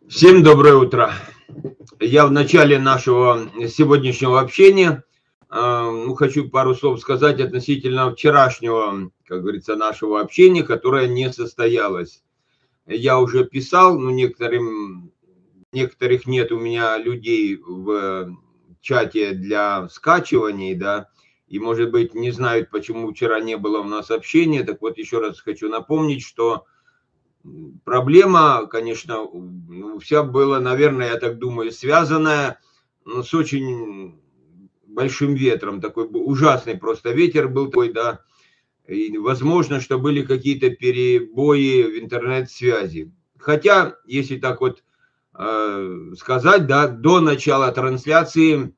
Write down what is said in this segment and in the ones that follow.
Всем доброе утро. Я в начале нашего сегодняшнего общения хочу пару слов сказать относительно вчерашнего, как говорится, нашего общения, которое не состоялось. Я уже писал, но некоторых нет у меня людей в чате для скачиваний, да, и, может быть, не знают, почему вчера не было у нас общения. Так вот, еще раз хочу напомнить, что проблема, конечно, вся была, наверное, я так думаю, связанная с очень большим ветром. Такой ужасный просто ветер был такой, да. И возможно, что были какие-то перебои в интернет-связи. Хотя, если так вот сказать, да, до начала трансляции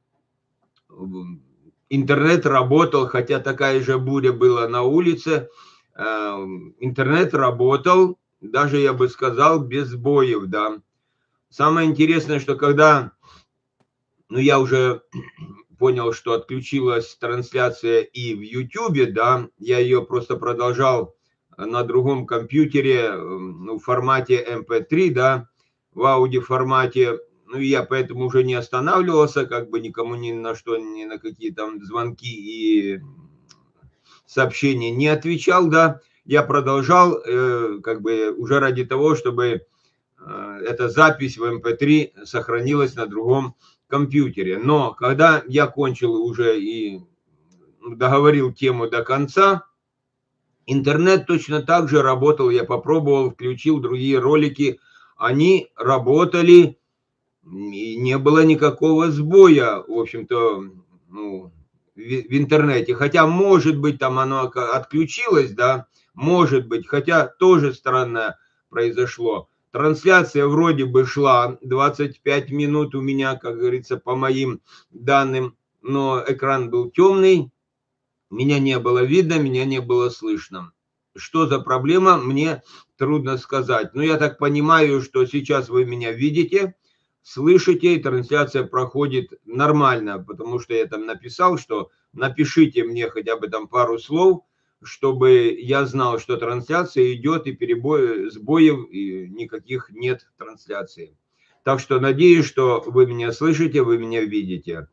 интернет работал, хотя такая же буря была на улице. Интернет работал, даже, я бы сказал, без сбоев, да. Самое интересное, что когда, я уже понял, что отключилась трансляция и в YouTube, да, я ее просто продолжал на другом компьютере, в формате MP3, да, в аудиоформате. Я поэтому уже не останавливался, как бы никому ни на что, ни на какие там звонки и сообщения не отвечал, да. Я продолжал, как бы уже ради того, чтобы эта запись в MP3 сохранилась на другом компьютере. Но когда я кончил уже и договорил тему до конца, интернет точно так же работал. Я попробовал, включил другие ролики, они работали, и не было никакого сбоя, в общем-то, в интернете. Хотя, может быть, там оно отключилось, да, может быть, хотя тоже странно произошло. Трансляция вроде бы шла 25 минут у меня, как говорится, по моим данным, но экран был темный, меня не было видно, меня не было слышно. Что за проблема, мне трудно сказать. Но я так понимаю, что сейчас вы меня видите, слышите, и трансляция проходит нормально, потому что я там написал, что напишите мне хотя бы там пару слов, чтобы я знал, что трансляция идет, и сбоев и никаких нет трансляции. Так что надеюсь, что вы меня слышите, вы меня видите.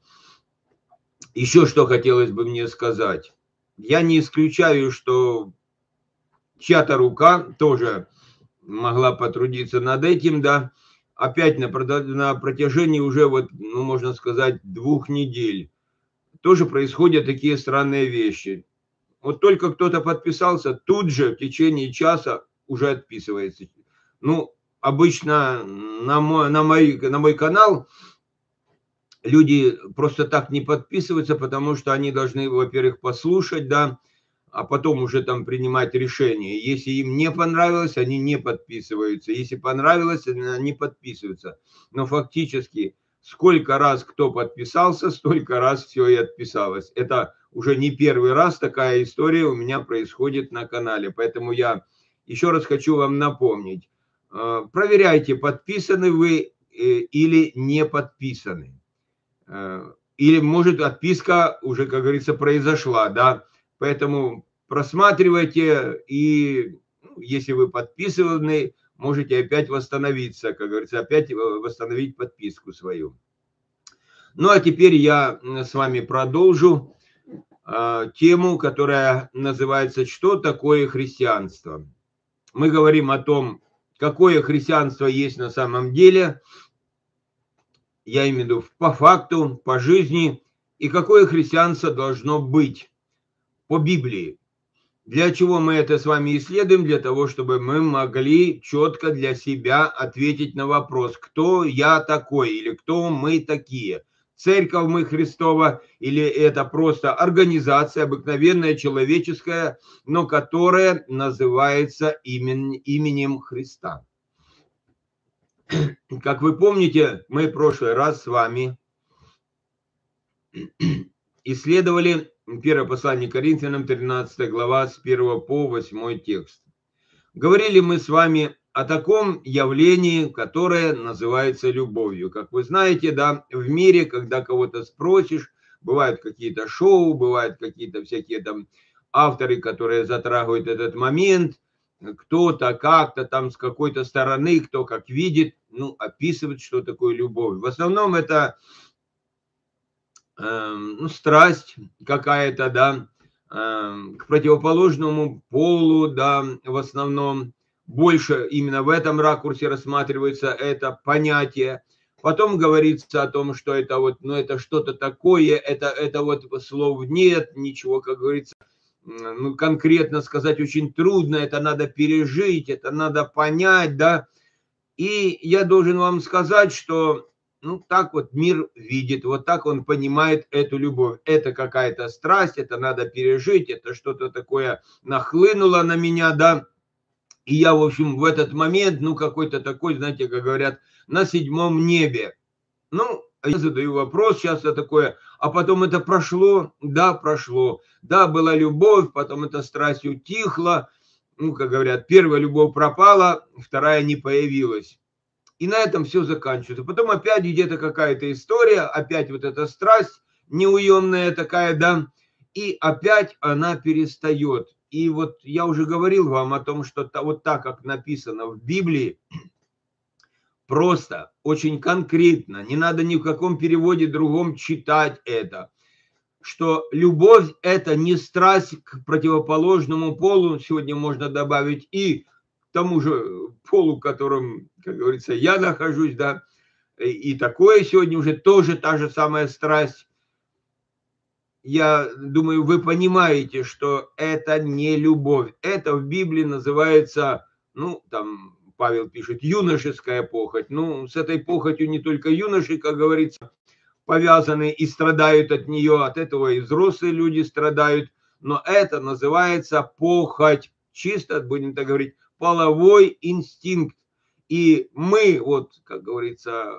Еще что хотелось бы мне сказать. Я не исключаю, что чья-то рука тоже могла потрудиться над этим, да. Опять на протяжении уже, можно сказать, 2 недель тоже происходят такие странные вещи. Вот только кто-то подписался, тут же в течение часа уже отписывается. Обычно на мой канал люди просто так не подписываются, потому что они должны, во-первых, послушать, да, а потом уже там принимать решение. Если им не понравилось, они не подписываются. Если понравилось, они подписываются. Но фактически, сколько раз кто подписался, столько раз все и отписалось. Это уже не первый раз такая история у меня происходит на канале. Поэтому я еще раз хочу вам напомнить. Проверяйте, подписаны вы или не подписаны. Или, может, отписка уже, как говорится, произошла, да. Поэтому просматривайте, и если вы подписаны, можете опять восстановиться, как говорится, опять восстановить подписку свою. А теперь я с вами продолжу тему, которая называется «Что такое христианство?». Мы говорим о том, какое христианство есть на самом деле, я имею в виду по факту, по жизни, и какое христианство должно быть по Библии. Для чего мы это с вами исследуем? Для того, чтобы мы могли четко для себя ответить на вопрос, кто я такой или кто мы такие. Церковь мы Христова или это просто организация обыкновенная, человеческая, но которая называется именем Христа. Как вы помните, мы в прошлый раз с вами исследовали первое послание Коринфянам, 13 глава, с 1 по 8 текст. Говорили мы с вами о таком явлении, которое называется любовью. Как вы знаете, да, в мире, когда кого-то спросишь, бывают какие-то шоу, бывают какие-то всякие там авторы, которые затрагивают этот момент, кто-то как-то там с какой-то стороны, кто как видит. ну, описывать, что такое любовь. В основном это ну, страсть какая-то, да, к противоположному полу, да, в основном больше именно в этом ракурсе рассматривается это понятие. Потом говорится о том, что это вот, ну, это что-то такое, это вот слов нет, ничего, как говорится, ну, конкретно сказать очень трудно, это надо пережить, это надо понять, да. И я должен вам сказать, что ну, так вот мир видит, вот так он понимает эту любовь. Это какая-то страсть, это надо пережить, это что-то такое нахлынуло на меня, да. И я, в общем, в этот момент, ну, какой-то такой, знаете, как говорят, на седьмом небе. Ну, я задаю вопрос часто такое, а потом это прошло, да, была любовь, потом эта страсть утихла, ну, как говорят, первая любовь пропала, вторая не появилась. И на этом все заканчивается. Потом опять где-то какая-то история, опять вот эта страсть неуемная такая, да, и опять она перестает. И вот я уже говорил вам о том, что вот так, как написано в Библии, просто, очень конкретно, не надо ни в каком переводе другом читать это, что любовь – это не страсть к противоположному полу, сегодня можно добавить и к тому же полу, в котором, как говорится, я нахожусь, да, и такое сегодня уже тоже та же самая страсть. Я думаю, вы понимаете, что это не любовь. Это в Библии называется, ну, там Павел пишет, юношеская похоть. Ну, с этой похотью не только юноши, как говорится, повязаны и страдают от нее, от этого и взрослые люди страдают, но это называется похоть, чисто, будем так говорить, половой инстинкт. И мы, вот, как говорится,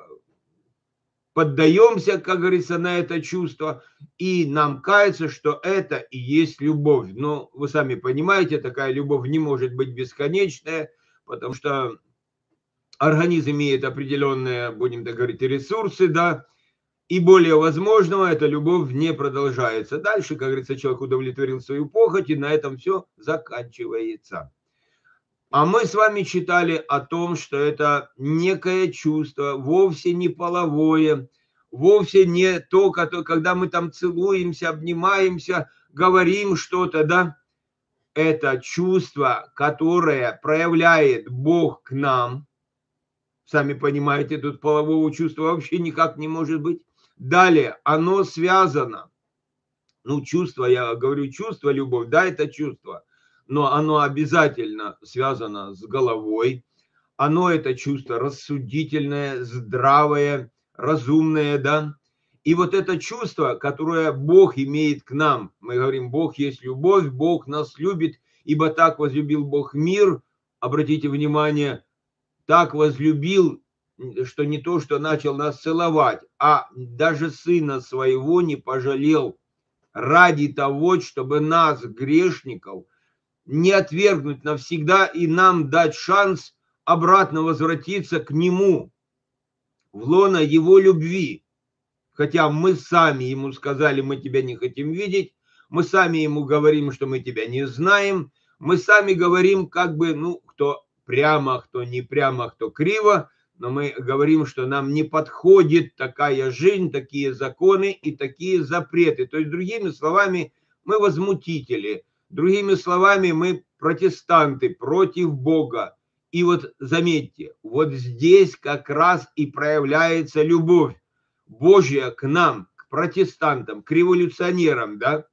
поддаемся, как говорится, на это чувство, и нам кажется, что это и есть любовь. Но вы сами понимаете, такая любовь не может быть бесконечная, потому что организм имеет определенные, будем так говорить, ресурсы, да, и более возможного эта любовь не продолжается. Дальше, как говорится, человек удовлетворил свою похоть, и на этом все заканчивается. А мы с вами читали о том, что это некое чувство, вовсе не половое, вовсе не то, когда мы там целуемся, обнимаемся, говорим что-то, да. Это чувство, которое проявляет Бог к нам. Сами понимаете, тут полового чувства вообще никак не может быть. Далее, оно связано. Ну, чувство, я говорю, чувство, любовь, да, это чувство. Но оно обязательно связано с головой. Оно это чувство рассудительное, здравое, разумное, да. И вот это чувство, которое Бог имеет к нам, мы говорим, Бог есть любовь, Бог нас любит, ибо так возлюбил Бог мир, обратите внимание, так возлюбил, что не то, что начал нас целовать, а даже Сына Своего не пожалел ради того, чтобы нас, грешников, не отвергнуть навсегда и нам дать шанс обратно возвратиться к Нему, в лоно Его любви. Хотя мы сами Ему сказали, мы Тебя не хотим видеть, мы сами Ему говорим, что мы Тебя не знаем, мы сами говорим, как бы, ну, кто прямо, кто не прямо, кто криво, но мы говорим, что нам не подходит такая жизнь, такие законы и такие запреты. То есть, другими словами, мы возмутители, другими словами, мы протестанты против Бога. И вот заметьте, вот здесь как раз и проявляется любовь Божья к нам, к протестантам, к революционерам, да.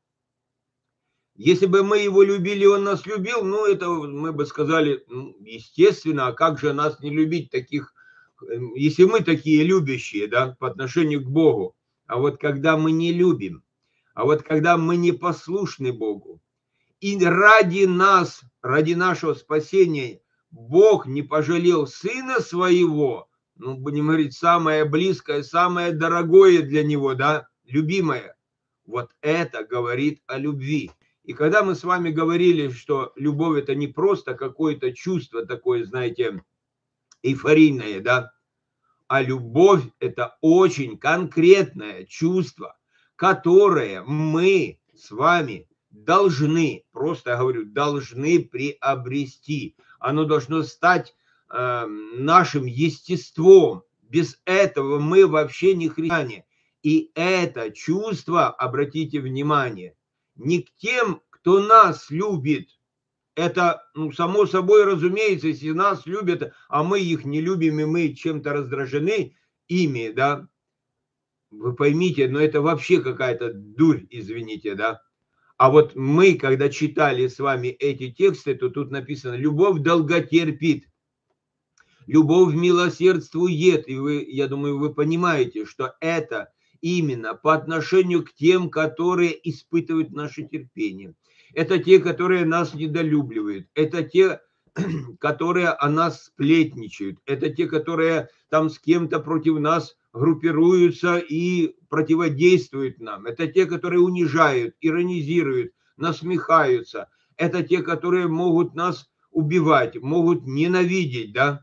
Если бы мы его любили, он нас любил, ну, это мы бы сказали, ну, естественно, а как же нас не любить таких, если мы такие любящие, да, по отношению к Богу. А вот когда мы не любим, а вот когда мы не послушны Богу, и ради нас, ради нашего спасения, Бог не пожалел Сына Своего, ну, будем говорить, самое близкое, самое дорогое для Него, да, любимое. Вот это говорит о любви. И когда мы с вами говорили, что любовь это не просто какое-то чувство такое, знаете, эйфорийное, да, а любовь это очень конкретное чувство, которое мы с вами должны, просто я говорю, должны приобрести. Оно должно стать нашим естеством. Без этого мы вообще не христиане. И это чувство, обратите внимание, не к тем, кто нас любит. Это, само собой разумеется, если нас любят, а мы их не любим, и мы чем-то раздражены ими, да, вы поймите, но это вообще какая-то дурь, извините, да. А вот мы, когда читали с вами эти тексты, то тут написано: любовь долготерпит, любовь милосердствует. И вы, я думаю, вы понимаете, что это именно по отношению к тем, которые испытывают наше терпение. Это те, которые нас недолюбливают. Это те, которые о нас сплетничают. Это те, которые там с кем-то против нас группируются и противодействуют нам. Это те, которые унижают, иронизируют, насмехаются. Это те, которые могут нас убивать, могут ненавидеть, да?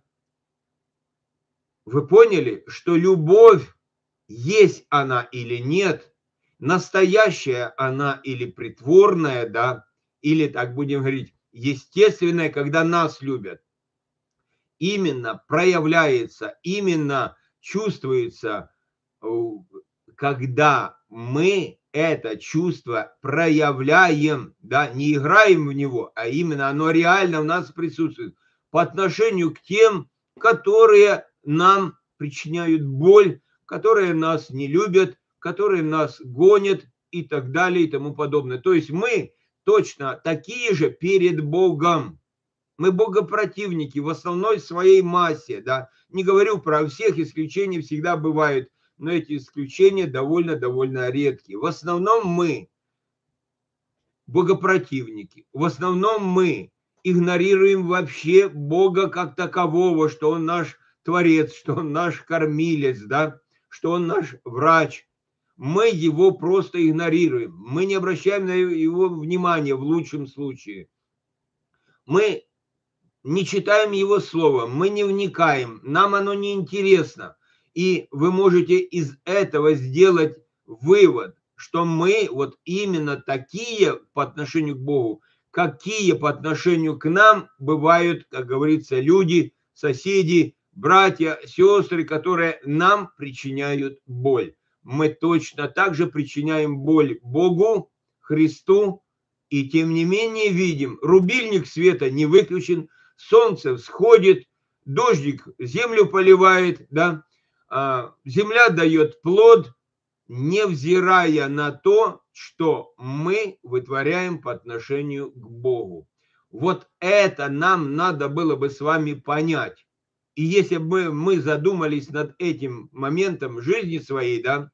Вы поняли, что любовь, есть она или нет, настоящая она или притворная, да, или, так будем говорить, естественная, когда нас любят, именно проявляется, именно чувствуется, когда мы это чувство проявляем, да, не играем в него, а именно оно реально в нас присутствует по отношению к тем, которые нам причиняют боль, которые нас не любят, которые нас гонят и так далее и тому подобное. То есть мы точно такие же перед Богом. Мы богопротивники в основной своей массе, да. Не говорю про всех, исключения всегда бывают, но эти исключения довольно редкие. В основном мы богопротивники. В основном мы игнорируем вообще Бога как такового, что Он наш Творец, что Он наш кормилец, да, что Он наш врач. Мы Его просто игнорируем. Мы не обращаем на Его внимания в лучшем случае. Мы не читаем Его Слово, мы не вникаем, нам оно не интересно. И вы можете из этого сделать вывод, что мы вот именно такие по отношению к Богу, какие по отношению к нам бывают, как говорится, люди, соседи, братья, сестры, которые нам причиняют боль. Мы точно так же причиняем боль Богу, Христу, и тем не менее видим, рубильник света не выключен, солнце всходит, дождик землю поливает, да, земля дает плод, невзирая на то, что мы вытворяем по отношению к Богу. Вот это нам надо было бы с вами понять. И если бы мы задумались над этим моментом жизни своей, да,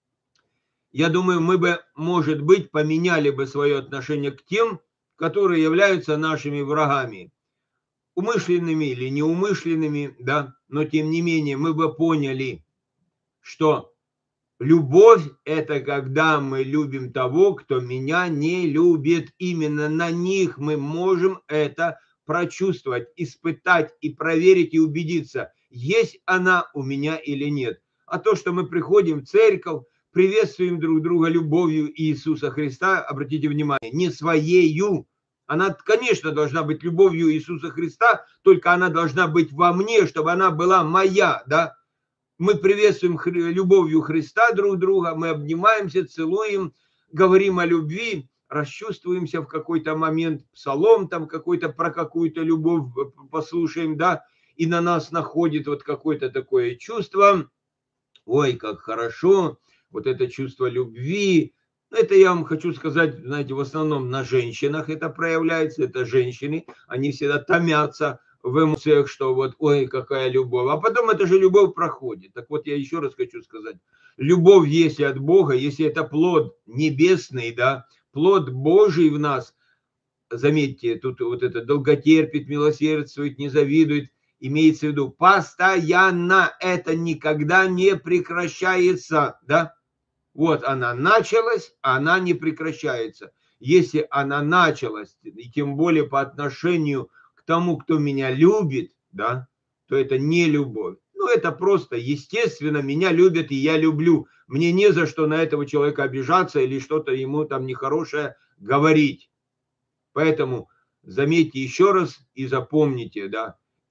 я думаю, мы бы, может быть, поменяли бы свое отношение к тем, которые являются нашими врагами. Умышленными или неумышленными, да, но тем не менее мы бы поняли, что любовь – это когда мы любим того, кто меня не любит. Именно на них мы можем это прочувствовать, испытать и проверить и убедиться, есть она у меня или нет. А то, что мы приходим в церковь, приветствуем друг друга любовью Иисуса Христа, обратите внимание, не своею. Она, конечно, должна быть любовью Иисуса Христа, только она должна быть во мне, чтобы она была моя, да. Мы приветствуем любовью Христа друг друга, мы обнимаемся, целуем, говорим о любви, расчувствуемся в какой-то момент, псалом там какой-то про какую-то любовь послушаем, да, и на нас находит вот какое-то такое чувство, ой, как хорошо, вот это чувство любви. Это я вам хочу сказать, знаете, в основном на женщинах это проявляется, это женщины, они всегда томятся в эмоциях, что вот, ой, какая любовь. А потом эта же любовь проходит. Так вот, я еще раз хочу сказать, любовь, если от Бога, если это плод небесный, да, плод Божий в нас, заметьте, тут вот это долготерпит, милосердствует, не завидует, имеется в виду постоянно, это никогда не прекращается, да. Вот она началась, она не прекращается. Если она началась, и тем более по отношению к тому, кто меня любит, да, то это не любовь. Ну, это просто естественно, меня любят, и я люблю. Мне не за что на этого человека обижаться или что-то ему там нехорошее говорить. Поэтому заметьте еще раз и запомните, да,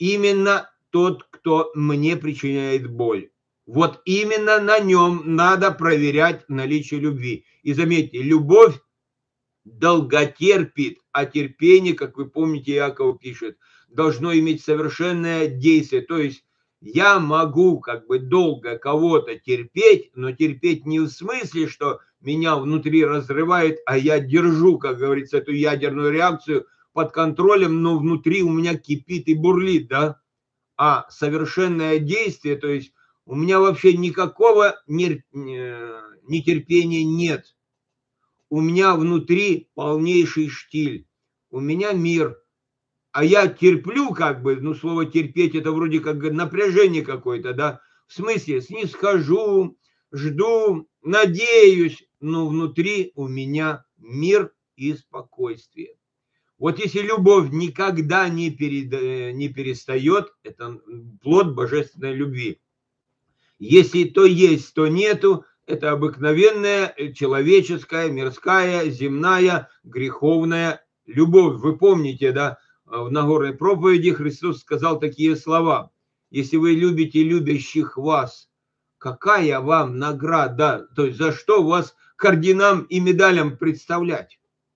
именно тот, кто мне причиняет боль. Вот именно на нем надо проверять наличие любви. И заметьте, любовь долготерпит, а терпение, как вы помните, Иаков пишет, должно иметь совершенное действие. То есть я могу как бы долго кого-то терпеть, но терпеть не в смысле, что меня внутри разрывает, а я держу, как говорится, эту ядерную реакцию под контролем, но внутри у меня кипит и бурлит, да? А совершенное действие, то есть у меня вообще никакого нетерпения нет. У меня внутри полнейший штиль, у меня мир, а я терплю как бы, ну слово терпеть это вроде как напряжение какое-то, да, в смысле снисхожу, жду, надеюсь, но внутри у меня мир и спокойствие. Вот если любовь никогда не перестает, это плод божественной любви. Если то есть, то нету, это обыкновенная человеческая, мирская, земная, греховная любовь. Вы помните, да, в Нагорной проповеди Христос сказал такие слова. Если вы любите любящих вас, какая вам награда? То есть за что вас к орденам и медалям представлять?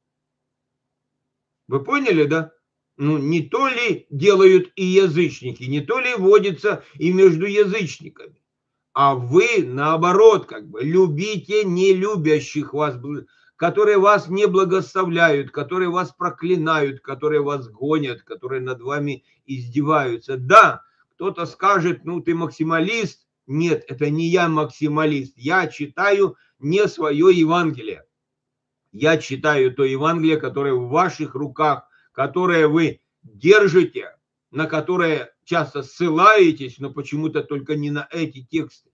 Вы поняли, да? Ну, не то ли делают и язычники, не то ли водятся и между язычниками. А вы, наоборот, как бы любите нелюбящих вас, которые вас не благословляют, которые вас проклинают, которые вас гонят, которые над вами издеваются. Да, кто-то скажет, ну ты максималист. Нет, это не я максималист. Я читаю не свое Евангелие. Я читаю то Евангелие, которое в ваших руках, которое вы держите, на которое часто ссылаетесь, но почему-то только не на эти тексты.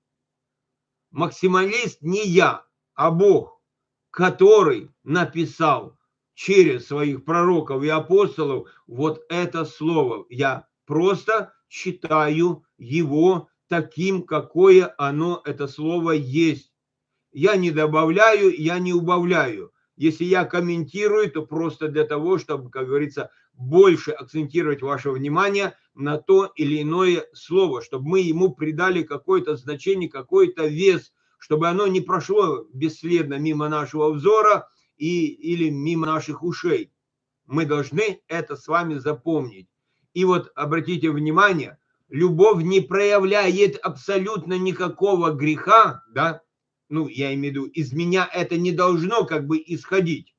Максималист не я, а Бог, который написал через своих пророков и апостолов вот это слово. Я просто читаю его таким, какое оно, это слово есть. Я не добавляю, я не убавляю. Если я комментирую, то просто для того, чтобы, как говорится, больше акцентировать ваше внимание на то или иное слово, чтобы мы ему придали какое-то значение, какой-то вес, чтобы оно не прошло бесследно мимо нашего взора или мимо наших ушей. Мы должны это с вами запомнить. И вот обратите внимание, любовь не проявляет абсолютно никакого греха, да, ну, я имею в виду, из меня это не должно как бы исходить.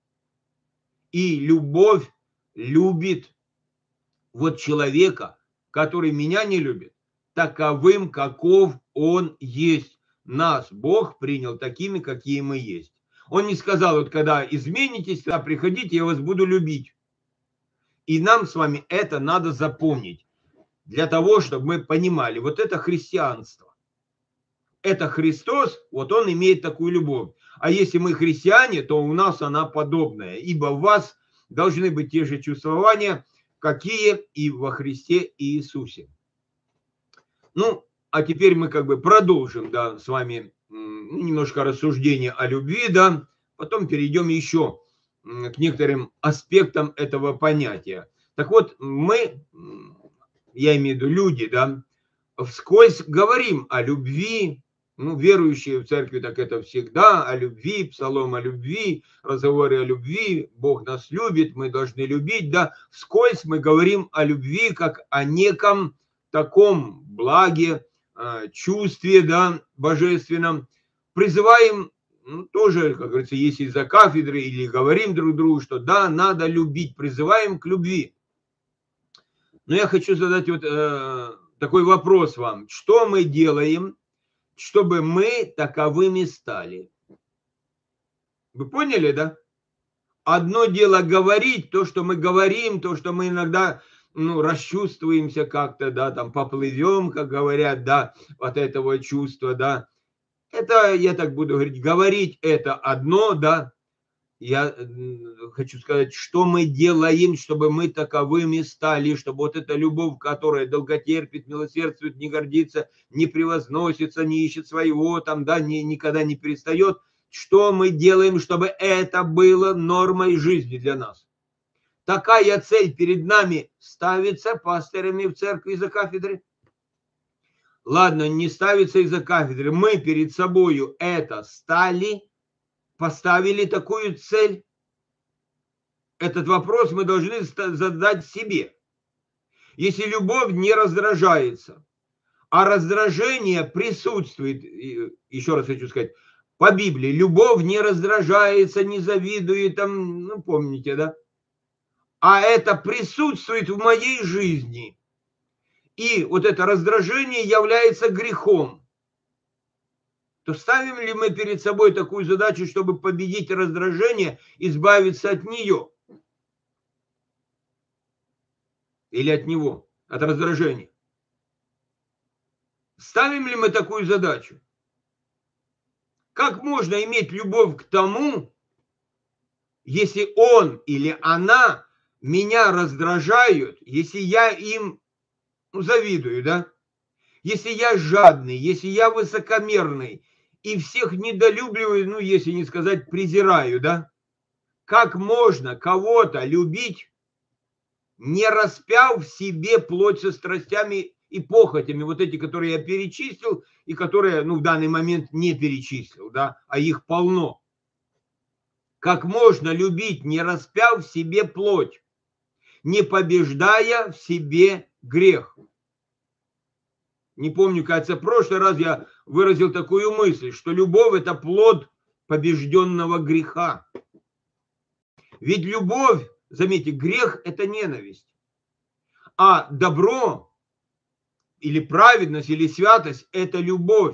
И любовь любит вот человека, который меня не любит, таковым, каков он есть. Нас Бог принял такими, какие мы есть. Он не сказал, вот когда изменитесь, тогда приходите, я вас буду любить. И нам с вами это надо запомнить, для того, чтобы мы понимали, вот это христианство. Это Христос, вот он имеет такую любовь. А если мы христиане, то у нас она подобная. Ибо в вас должны быть те же чувствования, какие и во Христе Иисусе. Ну, а теперь мы как бы продолжим, да, с вами немножко рассуждения о любви, да. Потом перейдем еще к некоторым аспектам этого понятия. Так вот, мы, я имею в виду люди, да, вскользь говорим о любви. Ну, верующие в церкви, так это всегда о любви, псалом о любви, разговоры о любви, Бог нас любит, мы должны любить, да. Вскользь мы говорим о любви как о неком таком благе, чувстве, да, божественном. Призываем, ну, тоже, как говорится, если из-за кафедры или говорим друг другу, что да, надо любить, призываем к любви. Но я хочу задать вот такой вопрос вам. Что мы делаем, чтобы мы таковыми стали? Вы поняли, да? Одно дело говорить, то, что мы говорим, то, что мы иногда, ну, расчувствуемся как-то, да, там поплывем, как говорят, да, от этого чувства, да. Это, я так буду говорить это одно, да. Я хочу сказать, что мы делаем, чтобы мы таковыми стали, чтобы вот эта любовь, которая долготерпит, милосердствует, не гордится, не превозносится, не ищет своего, там, да, никогда не перестает. Что мы делаем, чтобы это было нормой жизни для нас? такая цель перед нами ставится пастырями в церкви из-за кафедры? Ладно, не ставится из-за кафедры. Мы перед собою это поставили такую цель. Этот вопрос мы должны задать себе. Если любовь не раздражается, а раздражение присутствует, еще раз хочу сказать, по Библии, любовь не раздражается, не завидует, там, ну, помните, да? А это присутствует в моей жизни. И вот это раздражение является грехом. То ставим ли мы перед собой такую задачу, чтобы победить раздражение, избавиться от нее? Или от него, от раздражения? Ставим ли мы такую задачу? Как можно иметь любовь к тому, если он или она меня раздражают, если я им завидую, да? Если я жадный, если я высокомерный и всех недолюбливаю, ну, если не сказать презираю, да? Как можно кого-то любить, не распяв в себе плоть со страстями и похотями, вот эти, которые я перечислил, и которые, ну, в данный момент не перечислил, да, а их полно. Как можно любить, не распяв в себе плоть, не побеждая в себе грех? Не помню, кажется, в прошлый раз я выразил такую мысль, что любовь – это плод побежденного греха. Ведь любовь, заметьте, грех – это ненависть, а добро или праведность, или святость – это любовь.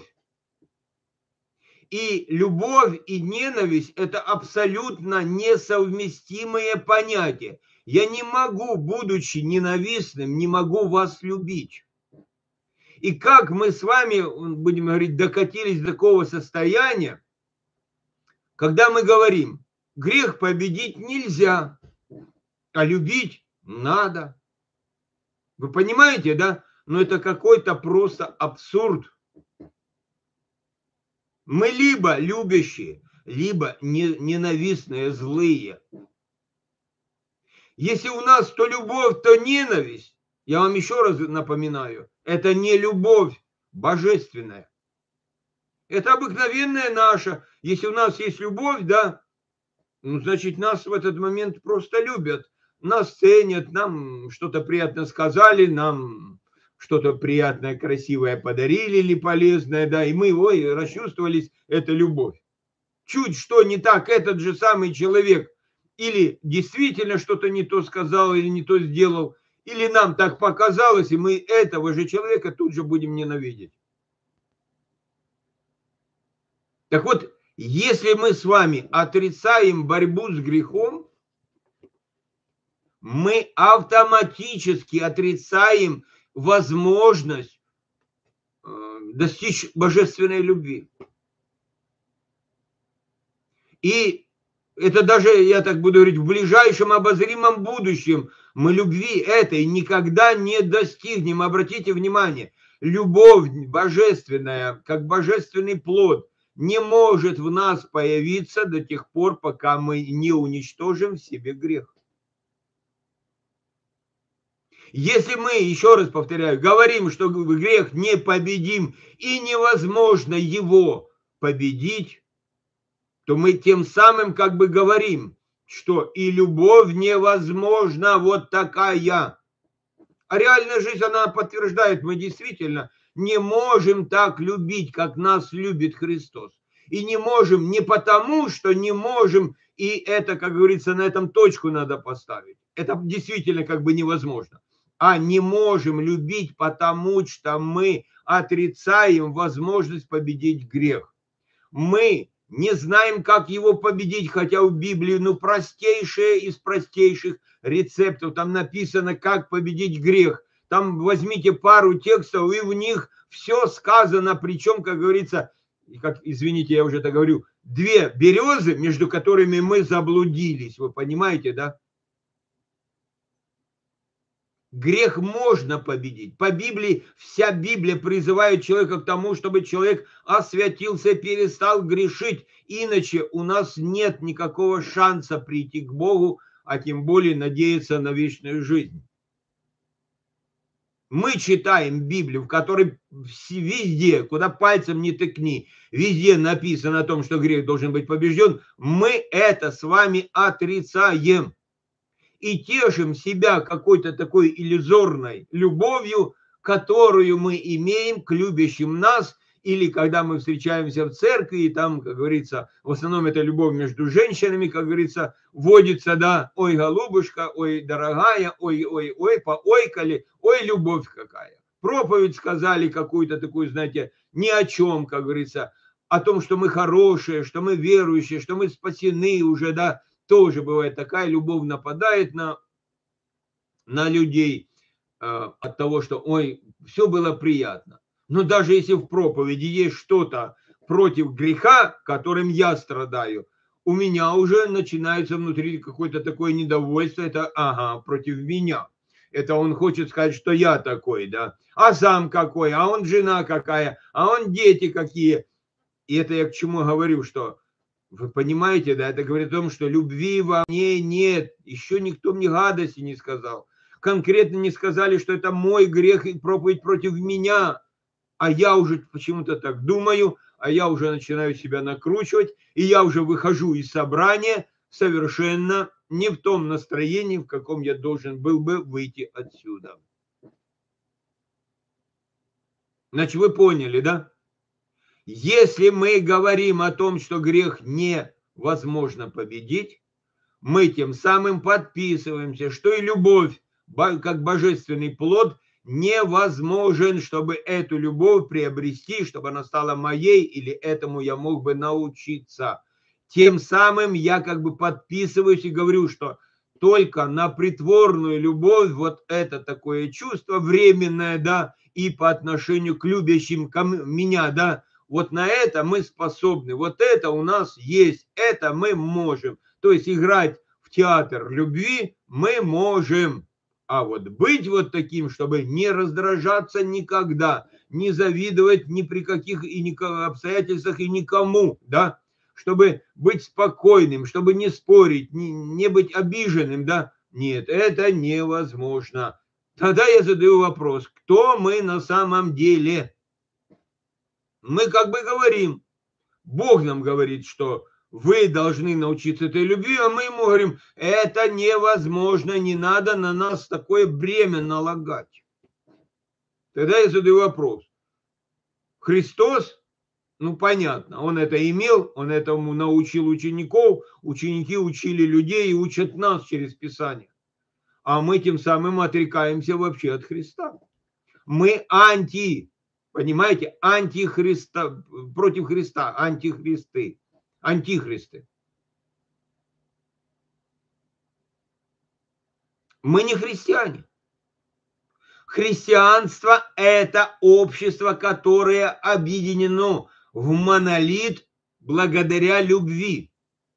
И любовь и ненависть – это абсолютно несовместимые понятия. Я не могу, будучи ненавистным, не могу вас любить. И как мы с вами, будем говорить, докатились до такого состояния, когда мы говорим, грех победить нельзя, а любить надо. Вы понимаете, да? Но это какой-то просто абсурд. Мы либо любящие, либо ненавистные, злые. Если у нас то любовь, то ненависть, я вам еще раз напоминаю, это не любовь божественная. Это обыкновенная наша. Если у нас есть любовь, да, ну, значит, нас в этот момент просто любят. Нас ценят, нам что-то приятно сказали, нам что-то приятное, красивое подарили или полезное, да, и мы, ой, расчувствовались, это любовь. Чуть что не так, этот же самый человек или действительно что-то не то сказал, или не то сделал, или нам так показалось, и мы этого же человека тут же будем ненавидеть. Так вот, если мы с вами отрицаем борьбу с грехом, мы автоматически отрицаем возможность достичь божественной любви. И это даже, я так буду говорить, в ближайшем обозримом будущем мы любви этой никогда не достигнем. Обратите внимание, любовь божественная, как божественный плод, не может в нас появиться до тех пор, пока мы не уничтожим в себе грех. Если мы, еще раз повторяю, говорим, что грех непобедим и невозможно его победить, то мы тем самым как бы говорим, что и любовь невозможна вот такая. А реальная жизнь, она подтверждает, мы действительно не можем так любить, как нас любит Христос. И не можем не потому, что не можем, и это, как говорится, на этом точку надо поставить. Это действительно как бы невозможно. А не можем любить, потому что мы отрицаем возможность победить грех. Мы не знаем, как его победить, хотя в Библии, ну, простейшее из простейших рецептов. Там написано, как победить грех. Там возьмите пару текстов, и в них все сказано, причем, как говорится, как, извините, я уже это говорю, две березы, между которыми мы заблудились. Вы понимаете, да? Грех можно победить. По Библии, вся Библия призывает человека к тому, чтобы человек освятился, перестал грешить. Иначе у нас нет никакого шанса прийти к Богу, а тем более надеяться на вечную жизнь. Мы читаем Библию, в которой везде, куда пальцем не тыкни, везде написано о том, что грех должен быть побежден. Мы это с вами отрицаем и тешим себя какой-то такой иллюзорной любовью, которую мы имеем к любящим нас, или когда мы встречаемся в церкви, и там, как говорится, в основном это любовь между женщинами, как говорится, водится, да, ой, голубушка, ой, дорогая, ой, ой, ой, поойкали, ой, любовь какая. Проповедь сказали какую-то такую, знаете, ни о чем, как говорится, о том, что мы хорошие, что мы верующие, что мы спасены уже, да, тоже бывает такая любовь нападает на людей от того, что, ой, все было приятно. Но даже если в проповеди есть что-то против греха, которым я страдаю, у меня уже начинается внутри какое-то такое недовольство, это, ага, против меня. Это он хочет сказать, что я такой, да, а сам какой, а он жена какая, а он дети какие. И это я к чему говорю, что вы понимаете, да, это говорит о том, что любви во мне нет, еще никто мне гадости не сказал. Конкретно не сказали, что это мой грех и проповедь против меня. А я уже почему-то так думаю, а я уже начинаю себя накручивать, и я уже выхожу из собрания совершенно не в том настроении, в каком я должен был бы выйти отсюда. Значит, вы поняли, да? Если мы говорим о том, что грех невозможно победить, мы тем самым подписываемся, что и любовь, как божественный плод, невозможен, чтобы эту любовь приобрести, чтобы она стала моей, или этому я мог бы научиться. Тем самым я как бы подписываюсь и говорю, что только на притворную любовь, вот это такое чувство временное, да, и по отношению к любящим меня, да, вот на это мы способны, вот это у нас есть, это мы можем. То есть играть в театр любви мы можем. А вот быть вот таким, чтобы не раздражаться никогда, не завидовать ни при каких обстоятельствах и никому, да, чтобы быть спокойным, чтобы не спорить, не быть обиженным, да, нет, это невозможно. Тогда я задаю вопрос, кто мы на самом деле? Мы как бы говорим, Бог нам говорит, что вы должны научиться этой любви, а мы ему говорим, это невозможно, не надо на нас такое бремя налагать. Тогда я задаю вопрос. Христос, ну понятно, он это имел, он этому научил учеников, ученики учили людей и учат нас через Писание. А мы тем самым отрекаемся вообще от Христа. Мы понимаете, антихриста, против Христа, антихристы. Мы не христиане. Христианство – это общество, которое объединено в монолит благодаря любви.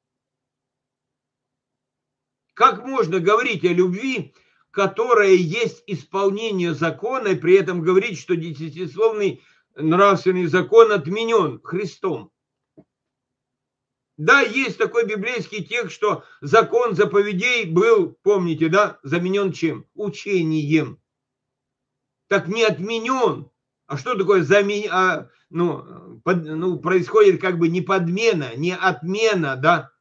Как можно говорить о любви, которая есть исполнение закона, и при этом говорить, что десятисловный нравственный закон отменен Христом? Да, есть такой библейский текст, что закон заповедей был, помните, да, заменен чем? Учением. Так не отменен. А что такое происходит как бы не подмена, не отмена, да?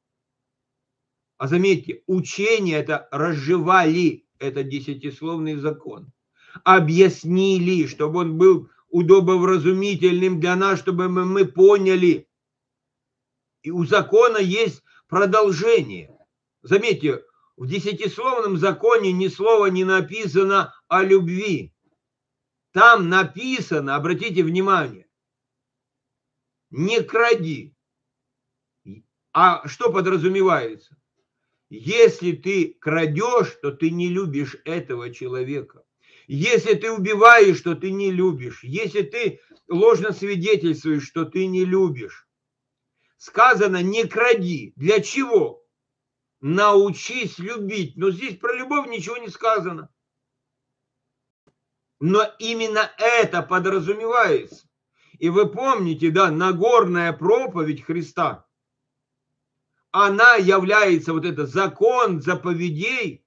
А заметьте, учение это разжевали, это десятисловный закон. Объяснили, чтобы он был удобовразумительным для нас, чтобы мы поняли. И у закона есть продолжение. Заметьте, в десятисловном законе ни слова не написано о любви. Там написано, обратите внимание, не кради. А что подразумевается? Если ты крадешь, то ты не любишь этого человека. Если ты убиваешь, то ты не любишь. Если ты ложно свидетельствуешь, что ты не любишь. Сказано, не кради. Для чего? Научись любить. Но здесь про любовь ничего не сказано. Но именно это подразумевается. И вы помните, да, Нагорная проповедь Христа, она является, вот это закон заповедей,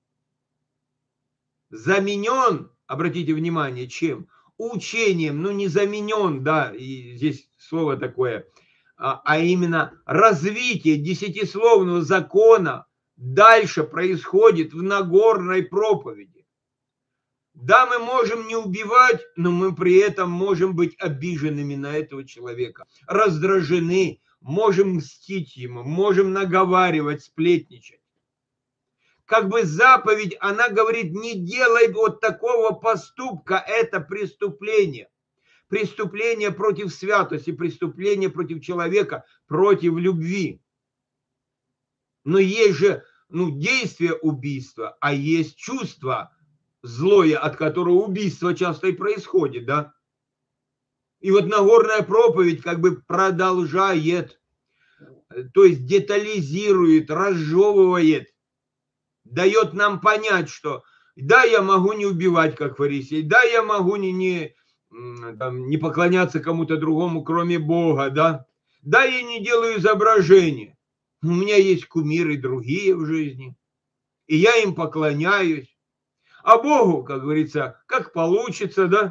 заменен, обратите внимание, чем? Учением, ну не заменен, да, и здесь слово такое, а именно развитие десятисловного закона дальше происходит в Нагорной проповеди. Да, мы можем не убивать, но мы при этом можем быть обиженными на этого человека, раздражены, можем мстить ему, можем наговаривать, сплетничать. Как бы заповедь, она говорит, не делай вот такого поступка, это преступление. Преступление против святости, преступление против человека, против любви. Но есть же действие убийства, а есть чувство злое, от которого убийство часто и происходит, да? И вот Нагорная проповедь как бы продолжает, то есть детализирует, разжевывает, дает нам понять, что да, я могу не убивать, как фарисей, да, я могу не поклоняться кому-то другому, кроме Бога, да, да, я не делаю изображения, у меня есть кумиры другие в жизни, и я им поклоняюсь, а Богу, как говорится, как получится, да.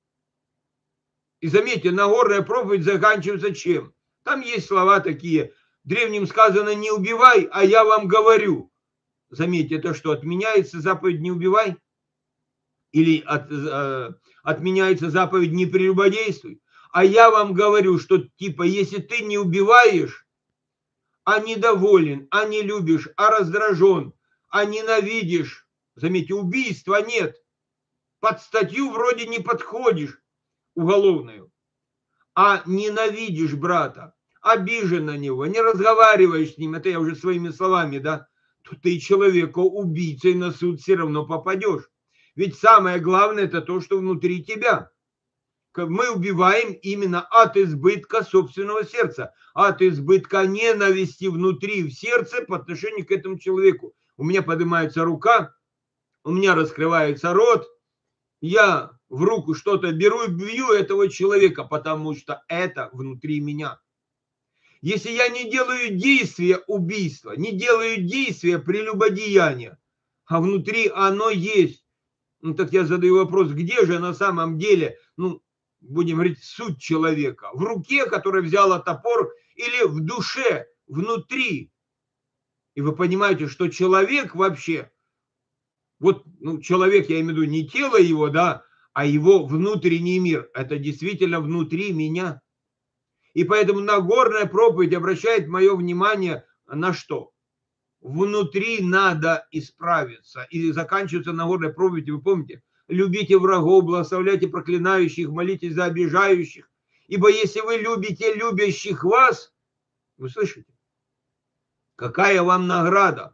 И заметьте, Нагорная проповедь заканчивается чем? Там есть слова такие, древним сказано не убивай, а я вам говорю. Заметьте, это что, отменяется заповедь «не убивай»? Или отменяется заповедь «не прелюбодействуй»? А я вам говорю, что типа, если ты не убиваешь, а недоволен, а не любишь, а раздражен, а ненавидишь, заметьте, убийства нет, под статью вроде не подходишь уголовную, а ненавидишь брата, обижен на него, не разговариваешь с ним, это я уже своими словами, да, то ты человека убийцей на суд все равно попадешь. Ведь самое главное это то, что внутри тебя. Мы убиваем именно от избытка собственного сердца, от избытка ненависти внутри, в сердце по отношению к этому человеку. У меня поднимается рука, у меня раскрывается рот, я в руку что-то беру и бью этого человека, потому что это внутри меня. Если я не делаю действия убийства, не делаю действия прелюбодеяния, а внутри оно есть, так я задаю вопрос, где же на самом деле, будем говорить, суть человека? В руке, которая взяла топор, или в душе, внутри? И вы понимаете, что человек вообще, вот человек, я имею в виду не тело его, да, а его внутренний мир, это действительно внутри меня. И поэтому Нагорная проповедь обращает мое внимание на что? Внутри надо исправиться. И заканчивается Нагорная проповедь, вы помните, любите врагов, благословляйте проклинающих, молитесь за обижающих. Ибо если вы любите любящих вас, вы слышите, какая вам награда?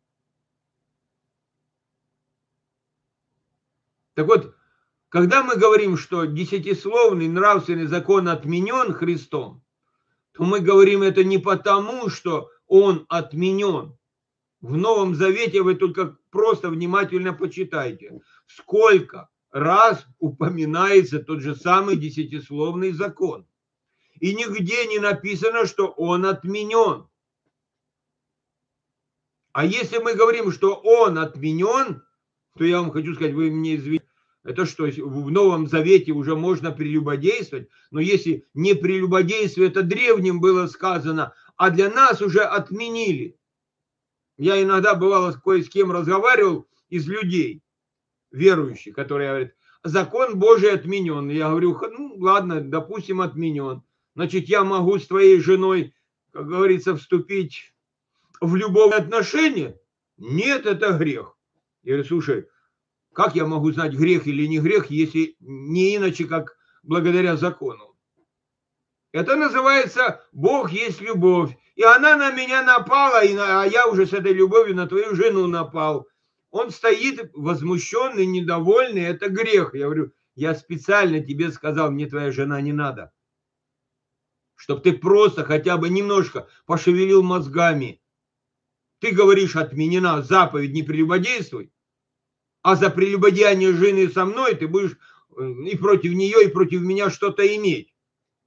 Так вот, когда мы говорим, что десятисловный нравственный закон отменен Христом, то мы говорим это не потому, что он отменен. В Новом Завете вы только просто внимательно почитайте, сколько раз упоминается тот же самый десятисловный закон. И нигде не написано, что он отменен. А если мы говорим, что он отменен, то я вам хочу сказать, вы мне извините, это что, в Новом Завете уже можно прелюбодействовать, но если не прелюбодействие, это древним было сказано, а для нас уже отменили. Я иногда, бывало, кое с кем разговаривал из людей, верующих, которые говорят, закон Божий отменен. Я говорю, ладно, допустим, отменен. Значит, я могу с твоей женой, как говорится, вступить в любовные отношения? Нет, это грех. Я говорю, слушай, как я могу знать, грех или не грех, если не иначе, как благодаря закону? Это называется «Бог есть любовь». И она на меня напала, а я уже с этой любовью на твою жену напал. Он стоит возмущенный, недовольный, это грех. Я говорю, я специально тебе сказал, мне твоя жена не надо. Чтобы ты просто хотя бы немножко пошевелил мозгами. Ты говоришь, отменена заповедь, не прелюбодействуй. А за прелюбодеяние жены со мной ты будешь и против нее, и против меня что-то иметь.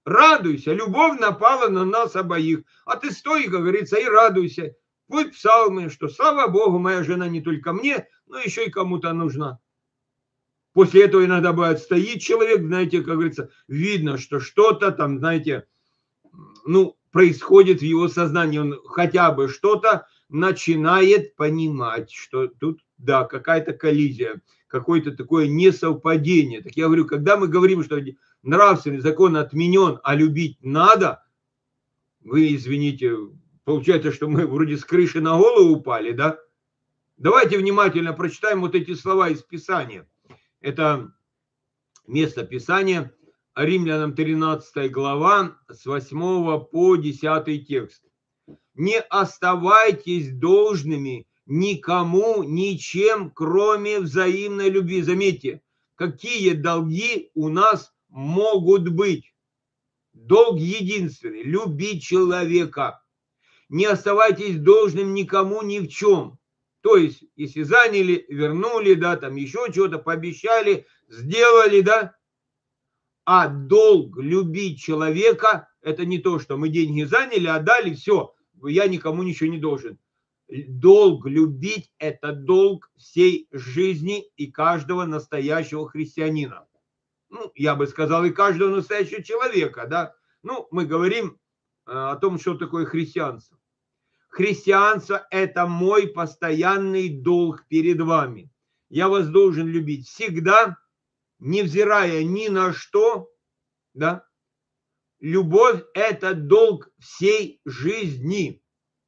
Радуйся, любовь напала на нас обоих. А ты стой, как говорится, и радуйся. Пусть псалмы, что слава Богу, моя жена не только мне, но еще и кому-то нужна. После этого иногда бывает, стоит человек, знаете, как говорится, видно, что что-то там, знаете, ну, происходит в его сознании. Он хотя бы что-то начинает понимать, что тут, да, какая-то коллизия, какое-то такое несовпадение. Так я говорю, когда мы говорим, что нравственный закон отменен, а любить надо, вы извините, получается, что мы вроде с крыши на голову упали, да? Давайте внимательно прочитаем вот эти слова из Писания. Это место Писания, Римлянам 13 глава, с 8 по 10 текст. Не оставайтесь должными никому, ничем, кроме взаимной любви. Заметьте, какие долги у нас могут быть. Долг единственный – любить человека. Не оставайтесь должным никому ни в чем. То есть, если заняли, вернули, да, там еще что-то пообещали, сделали, да. А долг любить человека – это не то, что мы деньги заняли, отдали, все, я никому ничего не должен. Долг любить – это долг всей жизни и каждого настоящего христианина. Ну, я бы сказал, и каждого настоящего человека, да. Ну, мы говорим о том, что такое христианство. Христианство – это мой постоянный долг перед вами. Я вас должен любить всегда, невзирая ни на что, да. Любовь – это долг всей жизни.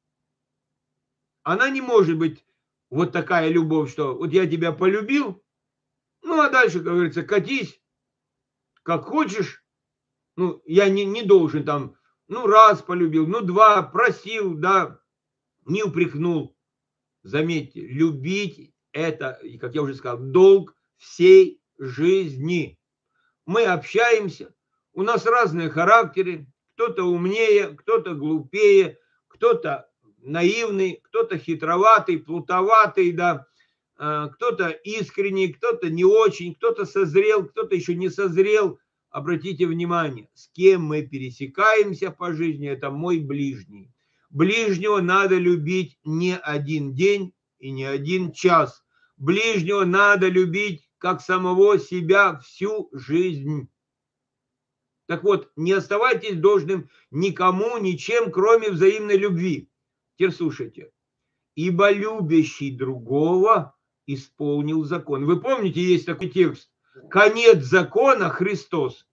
Она не может быть вот такая любовь, что вот я тебя полюбил, ну, а дальше, как говорится, катись, как хочешь. Ну, я не должен там, ну, раз полюбил, ну, два, просил, да, не упрекнул. Заметьте, любить – это, как я уже сказал, долг всей жизни. Мы общаемся, у нас разные характеры, кто-то умнее, кто-то глупее, кто-то наивный, кто-то хитроватый, плутоватый, да, кто-то искренний, кто-то не очень, кто-то созрел, кто-то еще не созрел. Обратите внимание, с кем мы пересекаемся по жизни, это мой ближний. Ближнего надо любить не один день и не один час. Ближнего надо любить как самого себя всю жизнь. Так вот, не оставайтесь должным никому, ничем, кроме взаимной любви. Теперь слушайте. Ибо любящий другого исполнил закон. Вы помните, есть такой текст. Конец закона – Христос.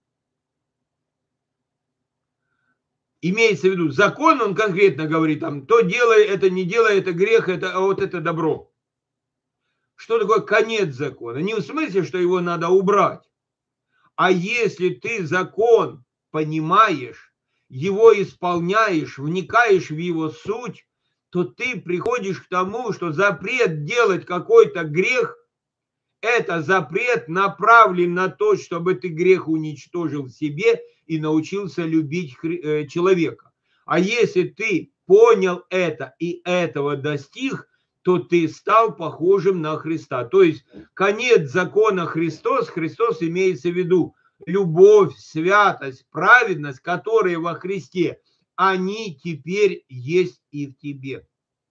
Имеется в виду, закон, он конкретно говорит, там, то делай, это не делай, это грех, это, а вот это добро. Что такое конец закона? Не в смысле, что его надо убрать. А если ты закон понимаешь, его исполняешь, вникаешь в его суть, то ты приходишь к тому, что запрет делать какой-то грех, это запрет направлен на то, чтобы ты грех уничтожил в себе и научился любить человека. А если ты понял это и этого достиг, то ты стал похожим на Христа. То есть конец закона Христос, Христос имеется в виду любовь, святость, праведность, которые во Христе, они теперь есть и в тебе.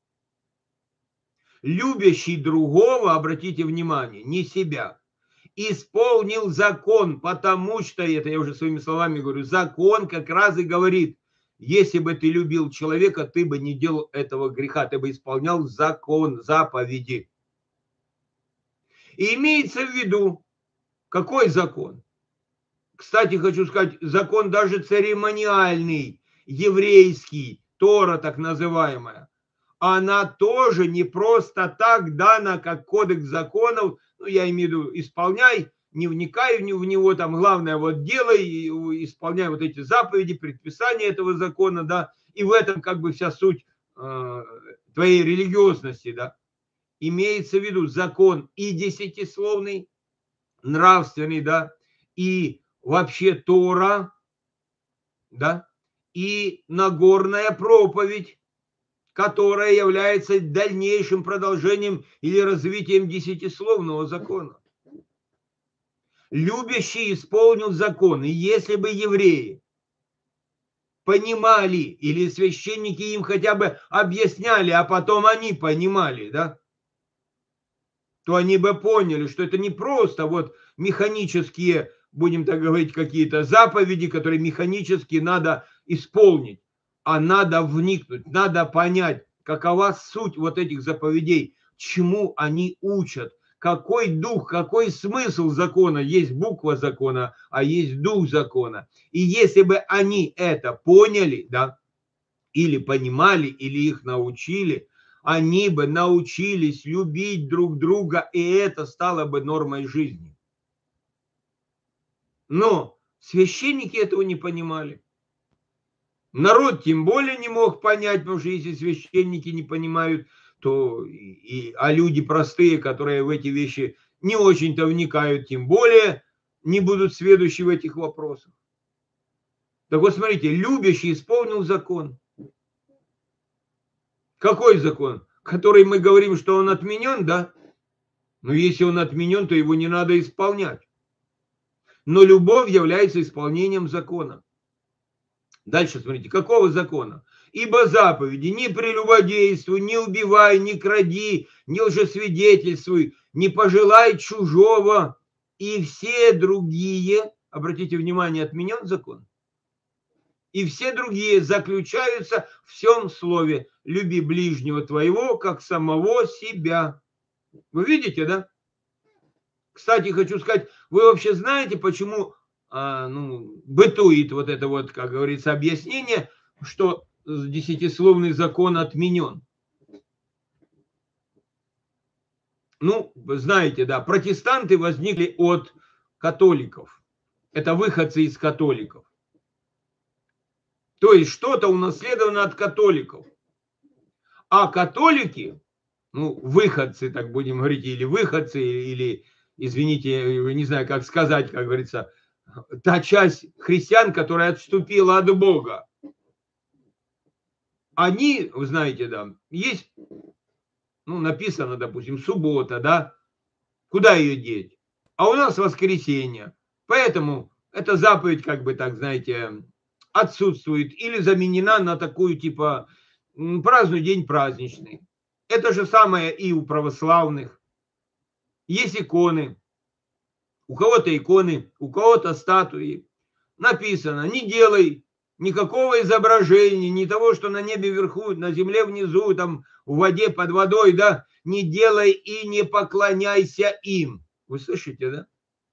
Любящий другого, обратите внимание, не себя, исполнил закон, потому что, это я уже своими словами говорю, закон как раз и говорит, если бы ты любил человека, ты бы не делал этого греха, ты бы исполнял закон, заповеди. И имеется в виду, какой закон? Кстати, хочу сказать, закон даже церемониальный, еврейский, Тора так называемая, она тоже не просто так дана, как кодекс законов, ну, я имею в виду, исполняй, не вникай в него, там, главное, вот делай, исполняй вот эти заповеди, предписания этого закона, да, и в этом как бы вся суть твоей религиозности, да. Имеется в виду закон и десятисловный, нравственный, да, и вообще Тора, да, и Нагорная проповедь, которая является дальнейшим продолжением или развитием десятисловного закона. Любящий исполнил закон, и если бы евреи понимали, или священники им хотя бы объясняли, а потом они понимали, да, то они бы поняли, что это не просто вот механические, будем так говорить, какие-то заповеди, которые механически надо исполнить, а надо вникнуть, надо понять, какова суть вот этих заповедей, чему они учат, какой дух, какой смысл закона. Есть буква закона, а есть дух закона. И если бы они это поняли, да, или понимали, или их научили, они бы научились любить друг друга, и это стало бы нормой жизни. Но священники этого не понимали. Народ тем более не мог понять, потому что если священники не понимают, то а люди простые, которые в эти вещи не очень-то вникают, тем более не будут сведущи в этих вопросах. Так вот, смотрите, любящий исполнил закон. Какой закон? Который мы говорим, что он отменен, да? Но если он отменен, то его не надо исполнять. Но любовь является исполнением закона. Дальше смотрите, какого закона? Ибо заповеди: не прелюбодействуй, не убивай, не кради, не лжесвидетельствуй, не пожелай чужого, и все другие, обратите внимание, отменен закон. И все другие заключаются в всем слове: люби ближнего твоего, как самого себя. Вы видите, да? Кстати, хочу сказать, вы вообще знаете, почему бытует вот это вот, как говорится, объяснение, что десятисловный закон отменен? Ну, вы знаете, да, протестанты возникли от католиков. Это выходцы из католиков. То есть что-то унаследовано от католиков. А католики, ну, выходцы, так будем говорить, или выходцы, или, извините, не знаю, как сказать, как говорится, та часть христиан, которая отступила от Бога. Они, вы знаете, да, есть, ну, написано, допустим, суббота, да, куда ее деть? А у нас воскресенье. Поэтому эта заповедь, как бы так, знаете, отсутствует или заменена на такую, типа, празднуй день праздничный. Это же самое и у православных. Есть иконы. У кого-то иконы, у кого-то статуи. Написано: не делай никакого изображения, ни того, что на небе вверху, на земле внизу, там в воде, под водой, да, не делай и не поклоняйся им. Вы слышите, да?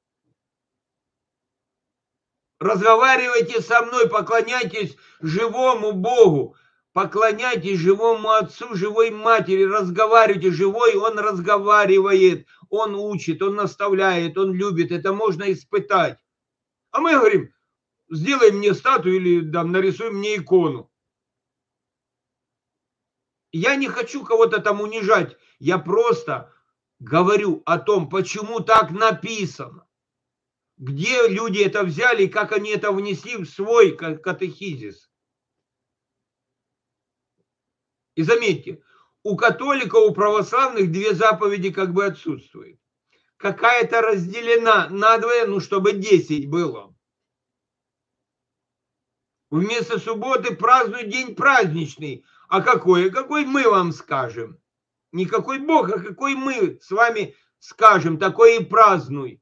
Разговаривайте со мной, поклоняйтесь живому Богу, поклоняйтесь живому Отцу, живой Матери, разговаривайте, живой Он разговаривает, Он учит, Он наставляет, Он любит, это можно испытать. А мы говорим: сделай мне статую или там, нарисуй мне икону. Я не хочу кого-то там унижать, я просто говорю о том, почему так написано. Где люди это взяли и как они это внесли в свой катехизис. И заметьте, у католиков, у православных две заповеди как бы отсутствуют. Какая-то разделена надвое, ну, чтобы 10 было. Вместо субботы празднуй день праздничный. А какой? Какой мы вам скажем? Не какой Бог, а какой мы с вами скажем, такой и празднуй.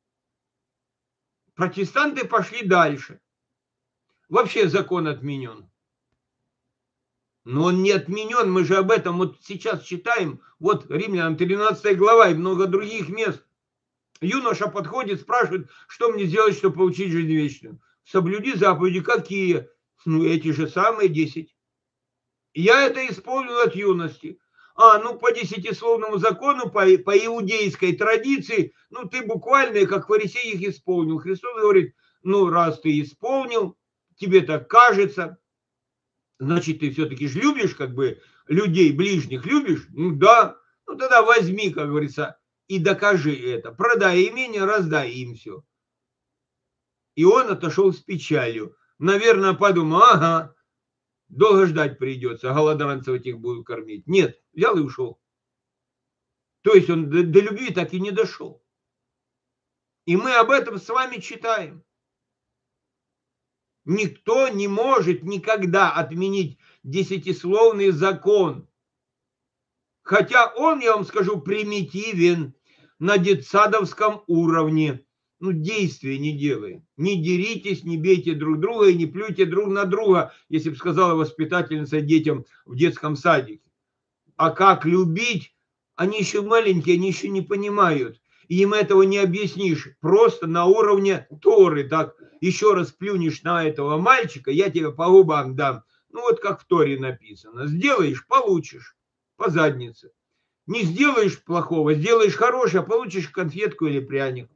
Протестанты пошли дальше. Вообще закон отменен. Но он не отменен, мы же об этом вот сейчас читаем. Вот Римлянам 13 глава и много других мест. Юноша подходит, спрашивает: что мне сделать, чтобы получить жизнь вечную? Соблюди заповеди. Какие? Ну, эти же самые 10. Я это исполнил от юности. Ну, по десятисловному закону, по иудейской традиции, ну, ты буквально, как фарисей, их исполнил. Христос говорит: ну, раз ты исполнил, тебе так кажется, значит, ты все-таки же любишь, как бы, людей, ближних любишь? Ну, да. Ну, тогда возьми, как говорится, и докажи это. Продай имение, раздай им все. И он отошел с печалью. Наверное, подумал: ага, долго ждать придется, голодранцев этих будут кормить. Нет, взял и ушел. То есть он до любви так и не дошел. И мы об этом с вами читаем. Никто не может никогда отменить десятисловный закон. Хотя он, я вам скажу, примитивен на детсадовском уровне. Ну, действия не делай. Не деритесь, не бейте друг друга и не плюйте друг на друга, если бы сказала воспитательница детям в детском садике. А как любить? Они еще маленькие, они еще не понимают. И им этого не объяснишь. Просто на уровне Торы. Так, еще раз плюнешь на этого мальчика, я тебе по губам дам. Ну, вот как в Торе написано. Сделаешь – получишь по заднице. Не сделаешь плохого, сделаешь хорошее, а получишь конфетку или пряник.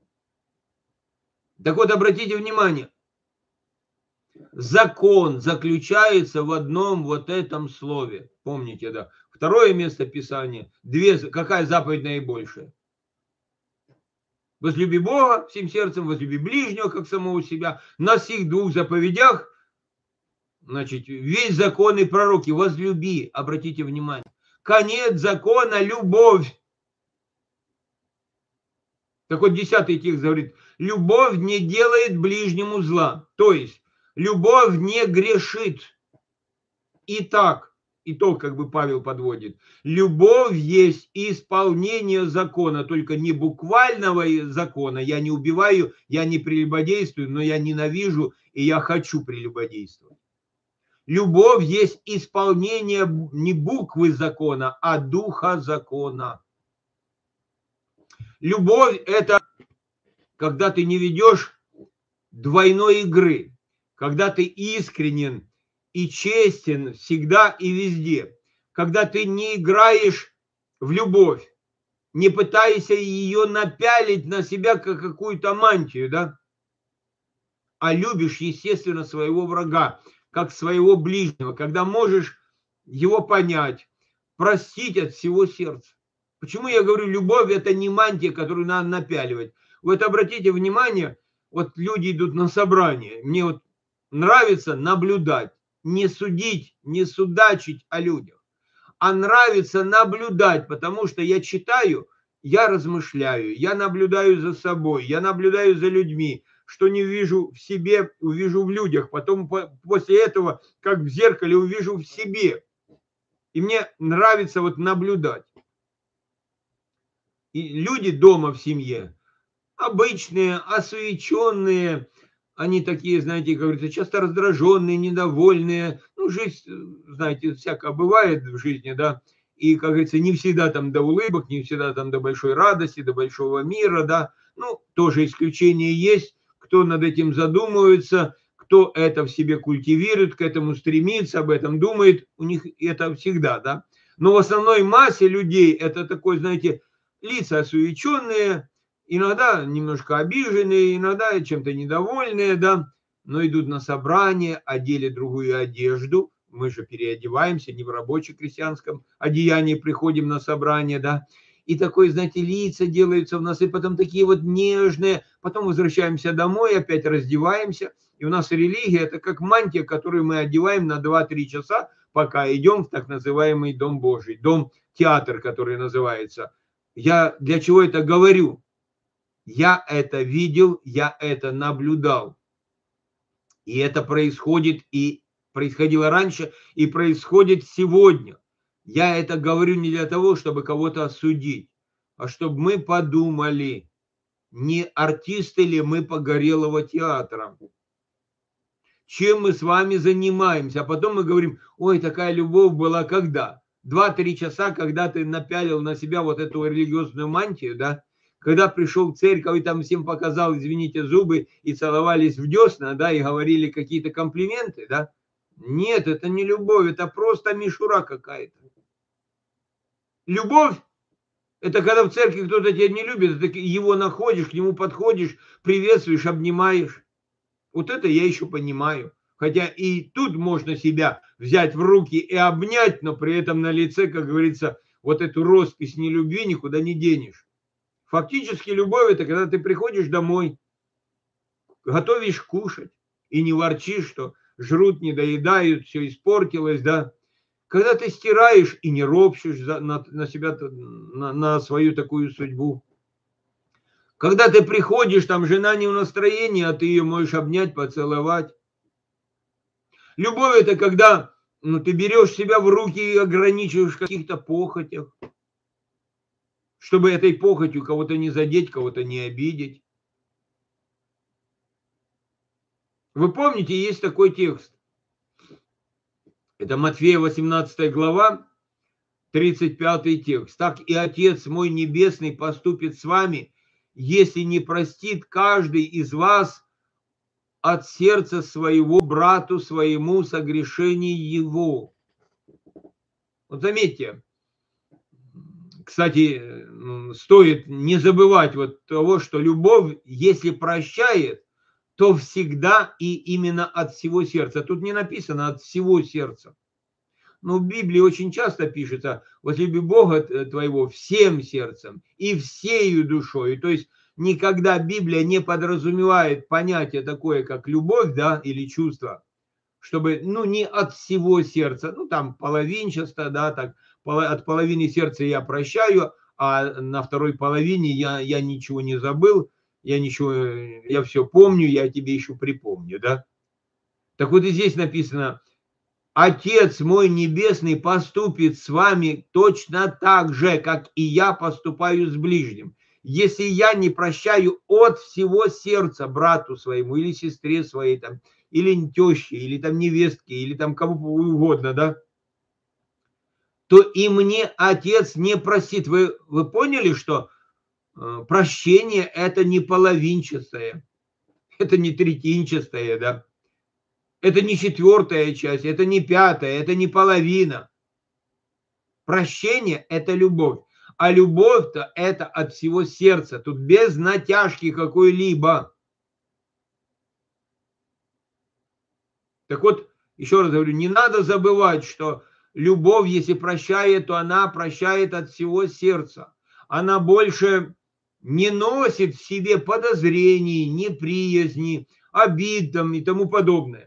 Так вот, обратите внимание. Закон заключается в одном вот этом слове. Помните, да? Второе место Писания. Какая заповедь наибольшая? Возлюби Бога всем сердцем, возлюби ближнего, как самого себя. На сих двух заповедях, значит, весь закон и пророки. Возлюби, обратите внимание. Конец закона – любовь. Так вот, 10 текст говорит, любовь не делает ближнему зла. То есть, любовь не грешит. Итак, итог как бы Павел подводит. Любовь есть исполнение закона, только не буквального закона. Я не убиваю, я не прелюбодействую, но я ненавижу и я хочу прелюбодействовать. Любовь есть исполнение не буквы закона, а духа закона. Любовь – это когда ты не ведешь двойной игры, когда ты искренен и честен всегда и везде, когда ты не играешь в любовь, не пытаешься ее напялить на себя как какую-то мантию, да, а любишь, естественно, своего врага, как своего ближнего, когда можешь его понять, простить от всего сердца. Почему я говорю, любовь – это не мантия, которую надо напяливать. Вот обратите внимание, вот люди идут на собрание, мне вот нравится наблюдать, не судить, не судачить о людях, а нравится наблюдать, потому что я читаю, я размышляю, я наблюдаю за собой, я наблюдаю за людьми, что не вижу в себе, увижу в людях, потом после этого, как в зеркале, увижу в себе. И мне нравится вот наблюдать. И люди дома в семье обычные, осуеченные, они такие, знаете, как говорится, часто раздраженные, недовольные. Ну, жизнь, знаете, всякое бывает в жизни, да. И, как говорится, не всегда там до улыбок, не всегда там до большой радости, до большого мира, да. Ну, тоже исключения есть, кто над этим задумывается, кто это в себе культивирует, к этому стремится, об этом думает, у них это всегда, да. Но в основной массе людей это такой, знаете, лица осуеченные, иногда немножко обиженные, иногда чем-то недовольные, да, но идут на собрание, одели другую одежду, мы же переодеваемся, не в рабочем крестьянском одеянии приходим на собрание, да, и такое, знаете, лица делаются у нас, и потом такие вот нежные, потом возвращаемся домой, опять раздеваемся, и у нас религия – это как мантия, которую мы одеваем на 2-3 часа, пока идем в так называемый Дом Божий, дом-театр, который называется. Я для чего это говорю? Я это видел, я это наблюдал. И это происходит, и происходило раньше, и происходит сегодня. Я это говорю не для того, чтобы кого-то осудить, а чтобы мы подумали, не артисты ли мы Погорелого театра. Чем мы с вами занимаемся. А потом мы говорим, ой, такая любовь была когда? 2-3 часа, когда ты напялил на себя вот эту религиозную мантию, да? Когда пришел в церковь и там всем показал, извините, зубы и целовались в десна, да, и говорили какие-то комплименты, да? Нет, это не любовь, это просто мишура какая-то. Любовь – это когда в церкви кто-то тебя не любит, ты его находишь, к нему подходишь, приветствуешь, обнимаешь. Вот это я еще понимаю. Хотя и тут можно себя взять в руки и обнять, но при этом на лице, как говорится, вот эту роспись нелюбви никуда не денешь. Фактически любовь – это когда ты приходишь домой, готовишь кушать и не ворчишь, что жрут, не доедают, все испортилось, да. Когда ты стираешь и не ропщешь на себя, на свою такую судьбу. Когда ты приходишь, там жена не в настроении, а ты ее можешь обнять, поцеловать. Любовь – это когда ты берешь себя в руки и ограничиваешь в каких-то похотях, чтобы этой похотью кого-то не задеть, кого-то не обидеть. Вы помните, есть такой текст. Это Матфея 18 глава, 35 текст. «Так и Отец мой Небесный поступит с вами, если не простит каждый из вас от сердца своего брату своему согрешение его». Вот заметьте, кстати, стоит не забывать вот того, что любовь, если прощает, то всегда и именно от всего сердца. Тут не написано от всего сердца. Но в Библии очень часто пишется: возлюби Бога твоего всем сердцем и всею душой. То есть никогда Библия не подразумевает понятие такое, как любовь, да, или чувство, чтобы, не от всего сердца, там половинчасто, да, так, от половины сердца я прощаю, а на второй половине я ничего не забыл, я все помню, я тебе еще припомню, да. Так вот и здесь написано: Отец мой Небесный поступит с вами точно так же, как и я поступаю с ближним. Если я не прощаю от всего сердца брату своему или сестре своей, там, или теще, или там невестке, или там кому угодно, да, то и мне Отец не простит. Вы поняли, что прощение – это не половинчатое, это не третинчатое, да? Это не четвертая часть, это не пятая, это не половина. Прощение – это любовь. А любовь-то это от всего сердца. Тут без натяжки какой-либо. Так вот, еще раз говорю, не надо забывать, что любовь, если прощает, то она прощает от всего сердца. Она больше не носит в себе подозрений, неприязни, обид там и тому подобное.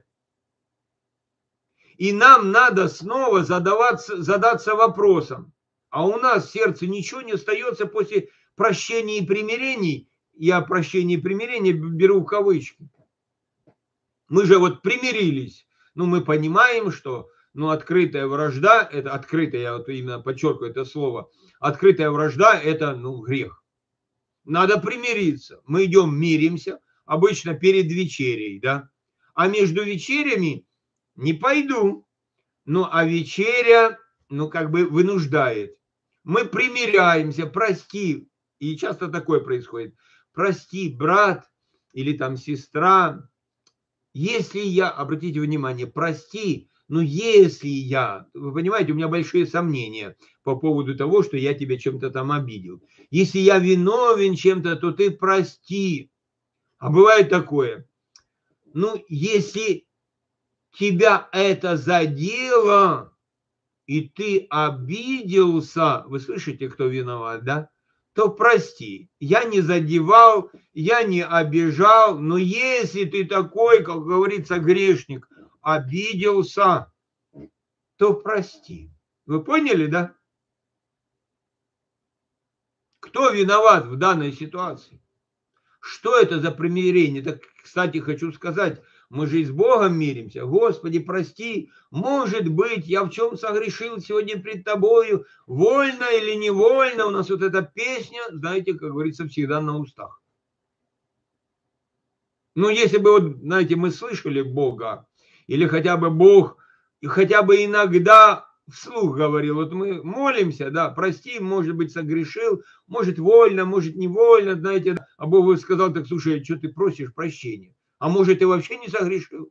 И нам надо снова задаться вопросом: а у нас в сердце ничего не остается после прощения и примирений? Я прощение и примирение беру в кавычки. Мы же вот примирились. Мы понимаем, что открытая вражда, это открытая, я вот именно подчеркиваю это слово, открытая вражда – это грех. Надо примириться. Мы идем, миримся, обычно перед вечерей, да. А между вечерями не пойду. А вечеря, как бы вынуждает. Мы примиряемся: прости. И часто такое происходит: прости, брат или там сестра, если я, обратите внимание, прости, если я, вы понимаете, у меня большие сомнения по поводу того, что я тебя чем-то там обидел. Если я виновен чем-то, то ты прости. А бывает такое: если тебя это задело, и ты обиделся, вы слышите, кто виноват, да? То прости, я не задевал, я не обижал, но если ты такой, как говорится, грешник, обиделся, то прости. Вы поняли, да? Кто виноват в данной ситуации? Что это за примирение? Так, кстати, хочу сказать, мы же и с Богом миримся. Господи, прости, может быть, я в чем согрешил сегодня пред Тобою, вольно или невольно. У нас вот эта песня, знаете, как говорится, всегда на устах. Если бы, вот, знаете, мы слышали Бога, или хотя бы Бог, и хотя бы иногда вслух говорил: вот мы молимся, да, прости, может быть, согрешил, может, вольно, может, невольно, знаете, а Бог сказал: так, слушай, что ты просишь прощения? А может, ты вообще не согрешил?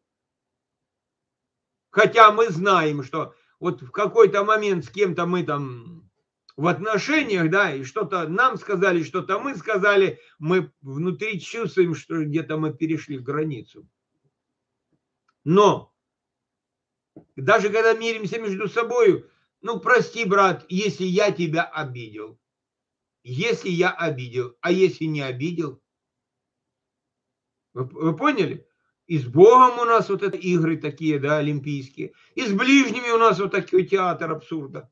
Хотя мы знаем, что вот в какой-то момент с кем-то мы там в отношениях, да, и что-то нам сказали, что-то мы сказали, мы внутри чувствуем, что где-то мы перешли границу. Но даже когда миримся между собой, прости, брат, если я тебя обидел. Если я обидел, а если не обидел? Вы поняли? И с Богом у нас вот это игры такие, да, олимпийские. И с ближними у нас вот такой театр абсурда.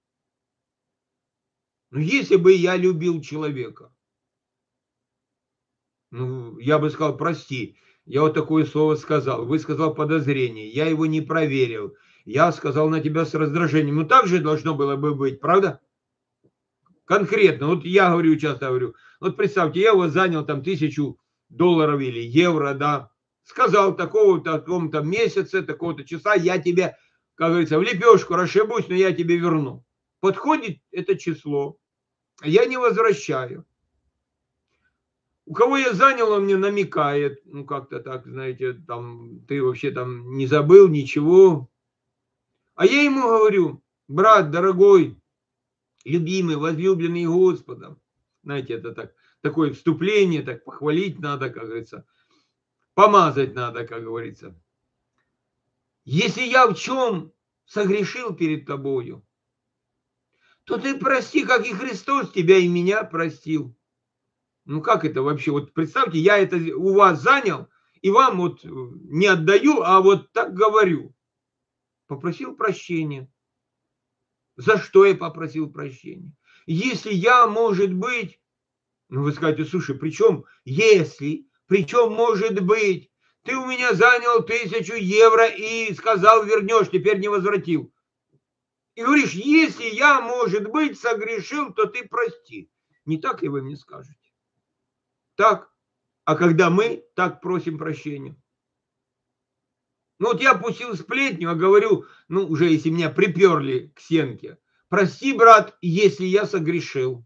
Если бы я любил человека, я бы сказал: прости, Я вот такое слово сказал, высказал подозрение, я его не проверил, я сказал на тебя с раздражением. Ну так же должно было бы быть, правда? Конкретно, вот я говорю, часто говорю, вот представьте, я вот занял там $1000 или евро, да, сказал такого-то, таком-то месяце, такого-то часа, я тебе, как говорится, в лепешку расшибусь, но я тебе верну. Подходит это число, а я не возвращаю. У кого я занял, он мне намекает, ну как-то так, знаете, там, ты вообще там не забыл ничего. А я ему говорю, брат дорогой, любимый, возлюбленный Господом. Знаете, это так, такое вступление, так похвалить надо, как говорится, помазать надо, как говорится. Если я в чем согрешил перед тобою, то ты прости, как и Христос тебя и меня простил. Ну как это вообще? Вот представьте, я это у вас занял, и вам вот не отдаю, а вот так говорю. Попросил прощения. За что я попросил прощения? Если я, может быть, ну вы скажете, слушай, причем если, причем может быть, ты у меня занял 1000 евро и сказал вернешь, теперь не возвратил. И говоришь, если я, может быть, согрешил, то ты прости. Не так ли вы мне скажете? Так. А когда мы так просим прощения? Ну вот я пустил сплетню, а говорю, ну уже если меня приперли к стенке, прости, брат, если я согрешил.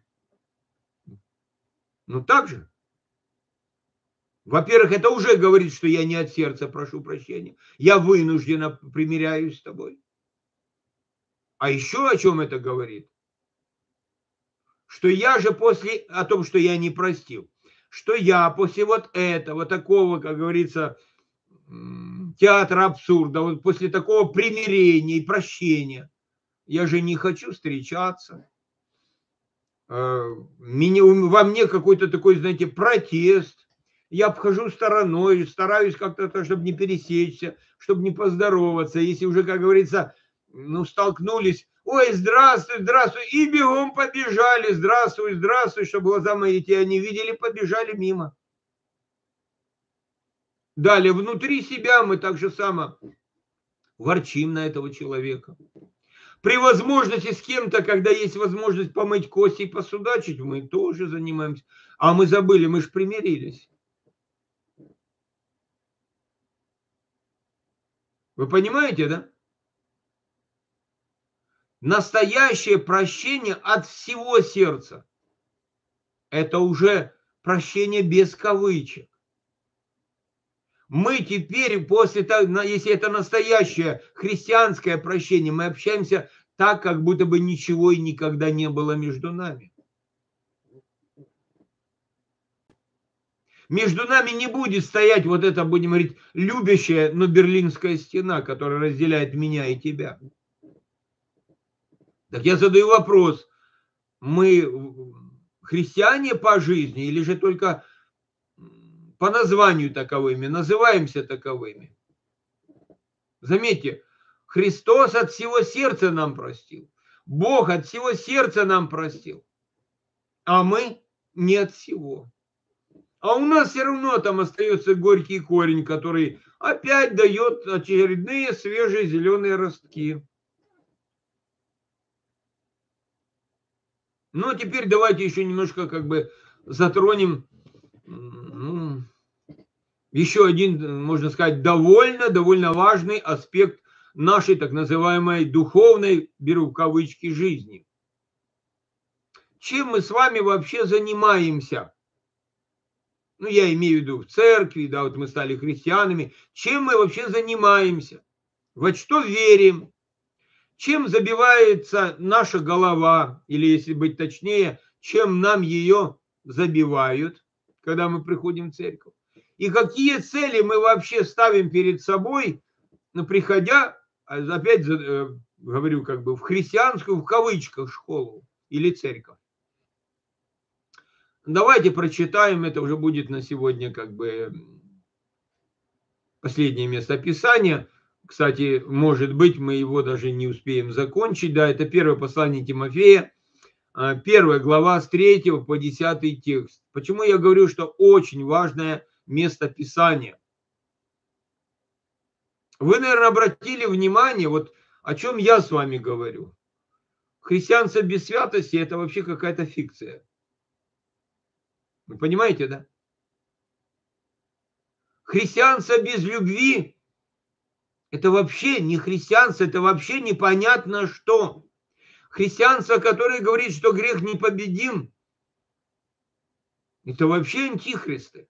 Ну так же. Во-первых, это уже говорит, что я не от сердца прошу прощения. Я вынужденно примиряюсь с тобой. А еще о чем это говорит? Что я же после, о том, что я не простил, что я после вот этого, такого, как говорится, театра абсурда, вот после такого примирения и прощения, я же не хочу встречаться. Во мне какой-то такой, знаете, протест. Я обхожу стороной, стараюсь как-то, чтобы не пересечься, чтобы не поздороваться. Если уже, как говорится, ну, столкнулись, ой, здравствуй, здравствуй, и бегом побежали, здравствуй, здравствуй, чтобы глаза мои тебя не видели, побежали мимо. Далее, внутри себя мы так же само ворчим на этого человека. При возможности с кем-то, когда есть возможность помыть кости и посудачить, мы тоже занимаемся. А мы забыли, мы же примирились. Вы понимаете, да? Настоящее прощение от всего сердца. Это уже прощение без кавычек. Мы теперь после того, если это настоящее христианское прощение, мы общаемся так, как будто бы ничего и никогда не было между нами. Между нами не будет стоять вот эта, будем говорить, любящая, но берлинская стена, которая разделяет меня и тебя. Так я задаю вопрос, мы христиане по жизни или же только по названию таковыми, называемся таковыми? Заметьте, Христос от всего сердца нам простил. Бог от всего сердца нам простил. А мы не от всего. А у нас все равно там остается горький корень, который опять дает очередные свежие зеленые ростки. Ну, а теперь давайте еще немножко как бы затронем еще один, можно сказать, довольно важный аспект нашей так называемой духовной, беру в кавычки, жизни. Чем мы с вами вообще занимаемся? Ну, я имею в виду в церкви, да, вот мы стали христианами. Чем мы вообще занимаемся? Во что верим? Чем забивается наша голова? Или, если быть точнее, чем нам ее забивают, когда мы приходим в церковь? И какие цели мы вообще ставим перед собой, приходя, опять говорю, как бы в христианскую, в кавычках, школу или церковь? Давайте прочитаем, это уже будет на сегодня как бы последнее место Писания. Кстати, может быть, мы его даже не успеем закончить. Да, это первое послание Тимофея, 1 глава с 3 по 10 текст. Почему я говорю, что очень важное место Писания? Вы, наверное, обратили внимание, вот о чем я с вами говорю. Христианство без святости – это вообще какая-то фикция. Вы понимаете, да? Христианство без любви – это вообще не христианство, это вообще непонятно что. Христианство, которое говорит, что грех непобедим, это вообще антихристы.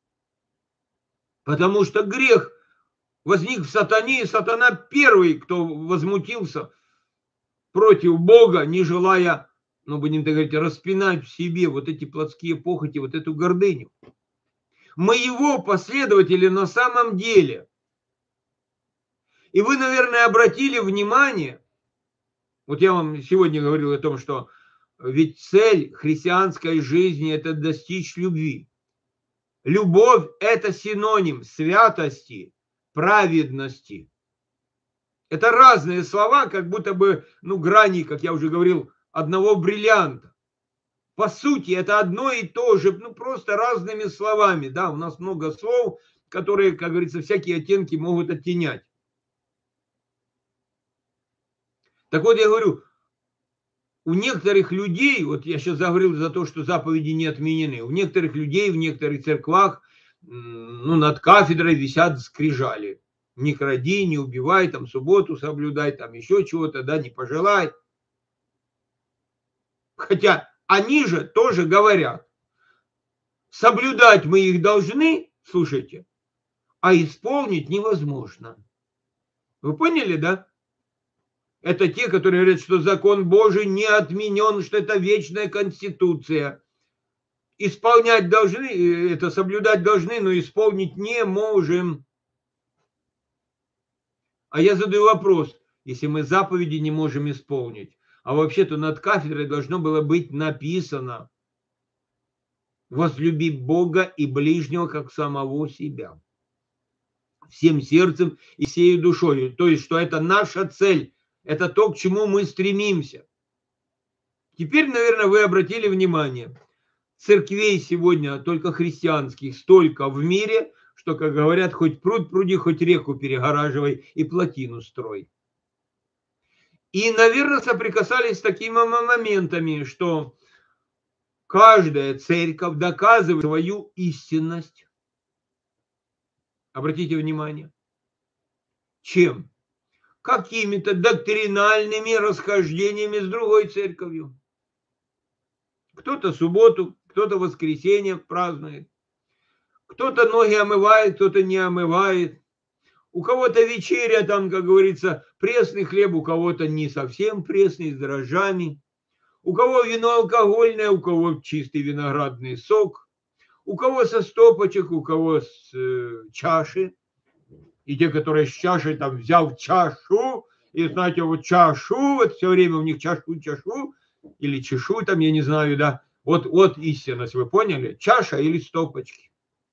Потому что грех возник в сатане, и сатана первый, кто возмутился против Бога, не желая, ну, будем так говорить, распинать в себе вот эти плотские похоти, вот эту гордыню. Мы его последователи на самом деле. И вы, наверное, обратили внимание, вот я вам сегодня говорил о том, что ведь цель христианской жизни – это достичь любви. Любовь – это синоним святости, праведности. Это разные слова, как будто бы, ну, грани, как я уже говорил, одного бриллианта. По сути, это одно и то же, ну, просто разными словами. Да, у нас много слов, которые, как говорится, всякие оттенки могут оттенять. Так вот, я говорю, у некоторых людей, вот я сейчас заговорил за то, что заповеди не отменены, у некоторых людей в некоторых церквах, ну, над кафедрой висят скрижали. Не кради, не убивай, там, субботу соблюдай, там, еще чего-то, да, не пожелай. Хотя они же тоже говорят, соблюдать мы их должны, слушайте, а исполнить невозможно. Вы поняли, да? Это те, которые говорят, что закон Божий не отменен, что это вечная конституция. Исполнять должны, это соблюдать должны, но исполнить не можем. А я задаю вопрос, если мы заповеди не можем исполнить, а вообще-то над кафедрой должно было быть написано: возлюби Бога и ближнего, как самого себя. Всем сердцем и всей душой. То есть, что это наша цель, это то, к чему мы стремимся. Теперь, наверное, вы обратили внимание, церквей сегодня, только христианских, столько в мире, что, как говорят, хоть пруд пруди, хоть реку перегораживай и плотину строй. И, наверное, соприкасались с такими моментами, что каждая церковь доказывает свою истинность. Обратите внимание. Чем? Какими-то доктринальными расхождениями с другой церковью. Кто-то субботу, кто-то воскресенье празднует. Кто-то ноги омывает, кто-то не омывает. У кого-то вечеря, там, как говорится, пресный хлеб, у кого-то не совсем пресный, с дрожжами. У кого вино алкогольное, у кого чистый виноградный сок. У кого со стопочек, у кого с чаши. И те, которые с чашей, там, взял чашу, и, знаете, вот чашу, вот все время у них чашу, или чешу, там, я не знаю, да. Вот истинность, вы поняли? Чаша или стопочки.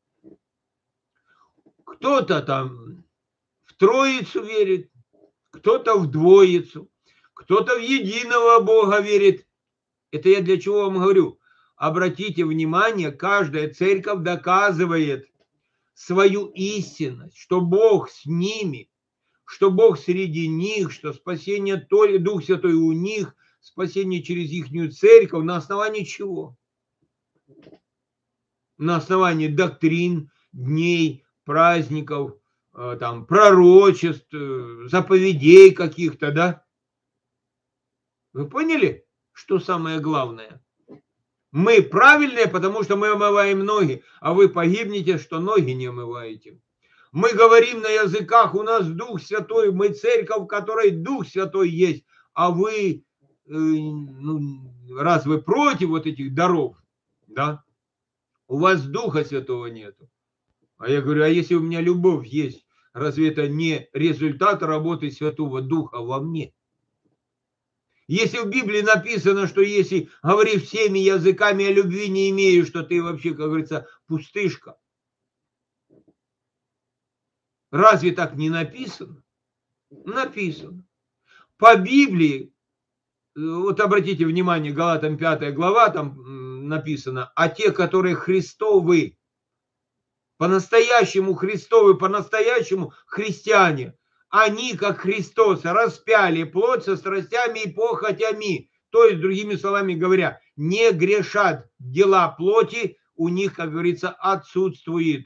Кто-то там в Троицу верит, кто-то в Двоицу, кто-то в единого Бога верит. Это я для чего вам говорю? Обратите внимание, каждая церковь доказывает свою истинность, что Бог с ними, что Бог среди них, что спасение Дух Святой у них, спасение через ихнюю церковь. На основании чего? На основании доктрин, дней, праздников, там, пророчеств, заповедей каких-то, да? Вы поняли, что самое главное? Мы правильные, потому что мы омываем ноги, а вы погибнете, что ноги не омываете. Мы говорим на языках, у нас Дух Святой, мы церковь, в которой Дух Святой есть, а вы, раз вы против вот этих даров, да, у вас Духа Святого нету. А я говорю, а если у меня любовь есть, разве это не результат работы Святого Духа во мне? Если в Библии написано, что если говоришь всеми языками, а любви не имею, что ты вообще, как говорится, пустышка. Разве так не написано? Написано. По Библии, вот обратите внимание, Галатам 5 глава, там написано, а те, которые Христовы, по-настоящему Христовы, по-настоящему христиане, Они, как Христос, распяли плоть со страстями и похотями. То есть, другими словами говоря, не грешат дела плоти, у них, как говорится, отсутствуют.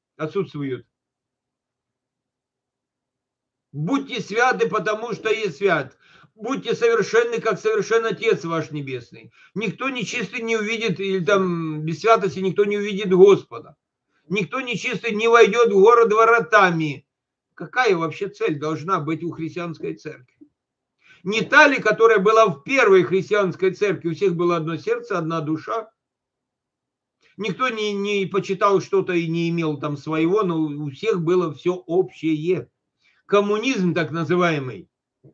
Будьте святы, потому что есть свят. Будьте совершенны, как совершен Отец ваш Небесный. Никто нечистый не увидит, или там без святости никто не увидит Господа. Никто нечистый не войдет в город воротами. Какая вообще цель должна быть у христианской церкви? Не та ли, которая была в первой христианской церкви? У всех было одно сердце, одна душа. Никто не почитал что-то и не имел там своего, но у всех было все общее. Коммунизм так называемый.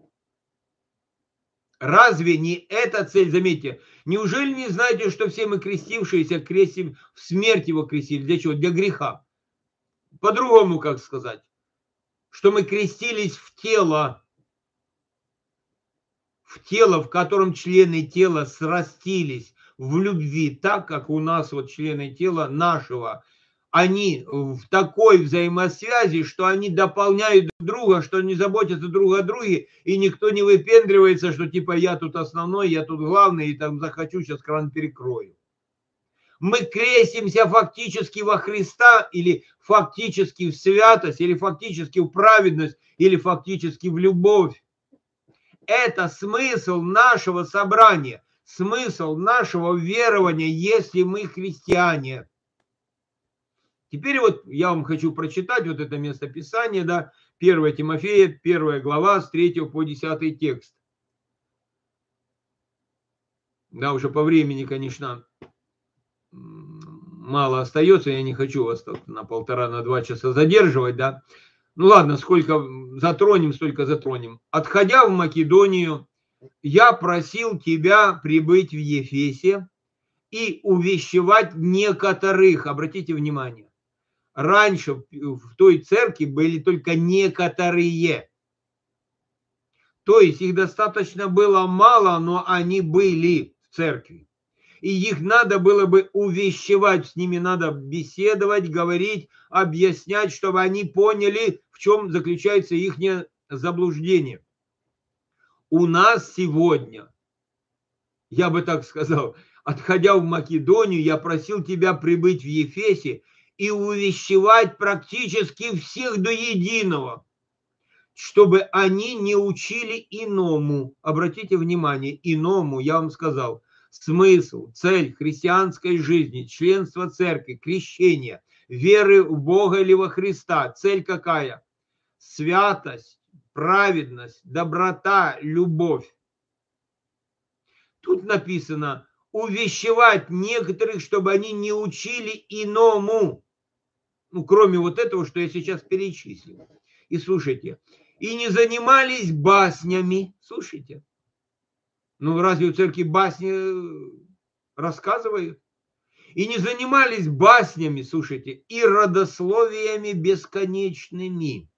Разве не эта цель, заметьте, неужели не знаете, что все мы крестившиеся крестим, в смерть его крестили? Для чего? Для греха. По-другому, как сказать? Что мы крестились в тело, в котором члены тела срастились в любви, так как у нас вот члены тела нашего, они в такой взаимосвязи, что они дополняют друг друга, что они заботятся друг о друге, и никто не выпендривается, что типа я тут основной, я тут главный, и там захочу, сейчас кран перекрою. Мы крестимся фактически во Христа, или фактически в святость, или фактически в праведность, или фактически в любовь. Это смысл нашего собрания, смысл нашего верования, если мы христиане. Теперь вот я вам хочу прочитать вот это местописание, да, 1 Тимофея, 1 глава, с 3 по 10 текст. Да, уже по времени, конечно, мало остается, я не хочу вас на 1,5-2 часа задерживать, да. Ну ладно, сколько затронем, столько затронем. Отходя в Македонию, я просил тебя прибыть в Ефесе и увещевать некоторых, обратите внимание. Раньше в той церкви были только некоторые. То есть их достаточно было мало, но они были в церкви. И их надо было бы увещевать, с ними надо беседовать, говорить, объяснять, чтобы они поняли, в чем заключается их заблуждение. У нас сегодня, я бы так сказал, отходя в Македонию, я просил тебя прибыть в Ефесе и увещевать практически всех до единого, чтобы они не учили иному. Обратите внимание, иному, я вам сказал, смысл, цель христианской жизни, членство церкви, крещение, веры в Бога или во Христа. Цель какая? Святость, праведность, доброта, любовь. Тут написано увещевать некоторых, чтобы они не учили иному. Ну, кроме вот этого, что я сейчас перечислил. И слушайте, и не занимались баснями. Слушайте. Ну, разве у церкви басни рассказывают? И не занимались баснями, слушайте, и родословиями бесконечными.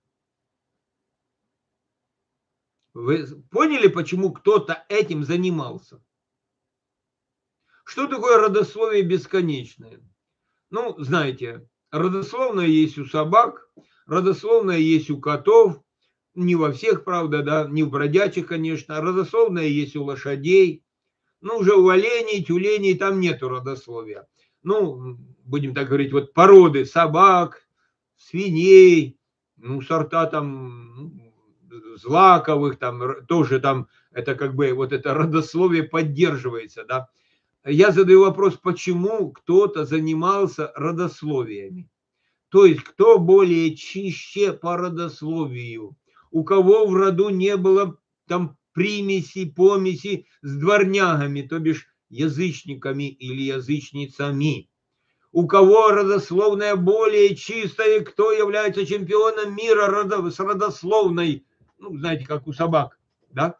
Вы поняли, почему кто-то этим занимался? Что такое родословие бесконечное? Ну, знаете, родословное есть у собак, родословное есть у котов, не во всех, правда, да, не в бродячих, конечно, родословное есть у лошадей, ну, уже у оленей, тюленей там нету родословия. Ну, будем так говорить, вот породы собак, свиней, ну, сорта там злаковых, там тоже там, это как бы вот это родословие поддерживается, да. Я задаю вопрос, почему кто-то занимался родословиями? То есть, кто более чище по родословию? У кого в роду не было там примеси, помеси с дворнягами, то бишь язычниками или язычницами? У кого родословная более чистая, кто является чемпионом мира с родословной, ну, знаете, как у собак, да?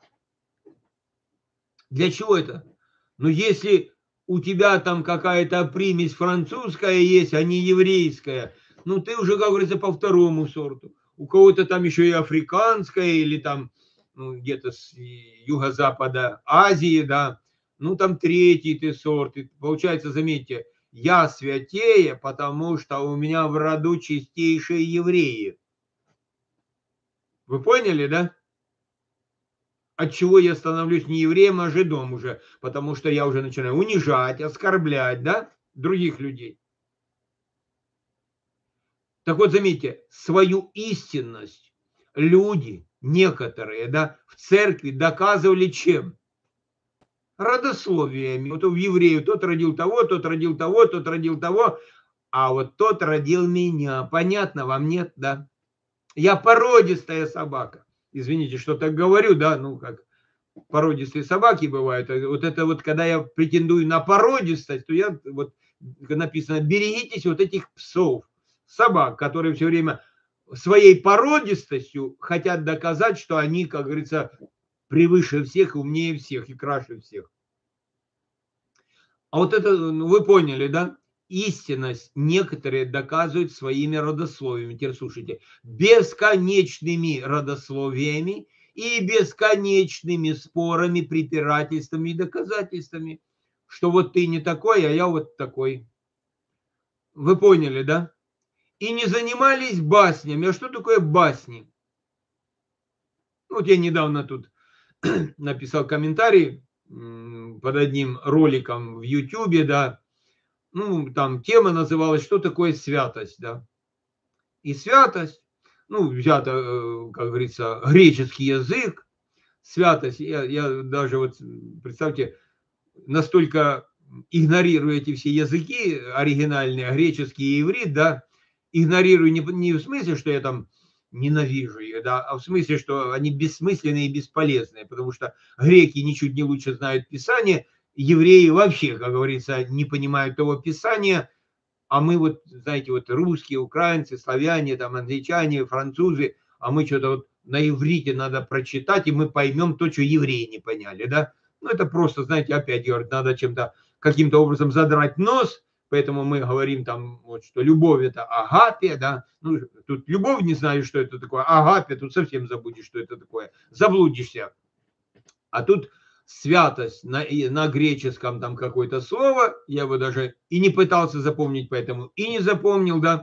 Для чего это? Ну, если у тебя там какая-то примесь французская есть, а не еврейская, ну, ты уже, как говорится, по второму сорту. У кого-то там еще и африканская, или там ну, где-то с юго-запада Азии, да, ну, там третий ты сорт. И получается, заметьте, я святее, потому что у меня в роду чистейшие евреи. Вы поняли, да? От чего я становлюсь не евреем, а жидом уже, потому что я уже начинаю унижать, оскорблять, да, других людей. Так вот, заметьте, свою истинность люди, некоторые, да, в церкви доказывали чем? Родословиями. Вот у евреев тот родил того, тот родил того, тот родил того, а вот тот родил меня. Понятно вам, нет, да? Я породистая собака. Извините, что так говорю, да, ну как породистые собаки бывают. Вот это вот, когда я претендую на породистость, то я вот написано, берегитесь вот этих псов, собак, которые все время своей породистостью хотят доказать, что они, как говорится, превыше всех, умнее всех и краше всех. А вот это, ну, вы поняли, да? Истинность некоторые доказывают своими родословиями. Теперь слушайте, бесконечными родословиями и бесконечными спорами, препирательствами и доказательствами, что вот ты не такой, а я вот такой. Вы поняли, да? И не занимались баснями. А что такое басни? Вот я недавно тут написал комментарий под одним роликом в Ютубе, да, ну, там тема называлась «Что такое святость?», да. И святость, ну, взято, как говорится, греческий язык, святость, я даже вот, представьте, настолько игнорирую эти все языки оригинальные, греческий и иврит, да, игнорирую не в смысле, что я там ненавижу их, да, а в смысле, что они бессмысленные и бесполезные, потому что греки ничуть не лучше знают Писание, евреи вообще, как говорится, не понимают того Писания, а мы вот, знаете, вот русские, украинцы, славяне, там, англичане, французы, а мы что-то вот на иврите надо прочитать, и мы поймем то, что евреи не поняли, да. Ну, это просто, знаете, опять говорят, надо чем-то, каким-то образом задрать нос, поэтому мы говорим там, вот, что любовь это агапия, да. Ну, тут любовь не знаю, что это такое, агапия, тут совсем забудешь, что это такое, заблудишься. А тут святость на греческом там какое-то слово, я его даже и не пытался запомнить, поэтому и не запомнил, да.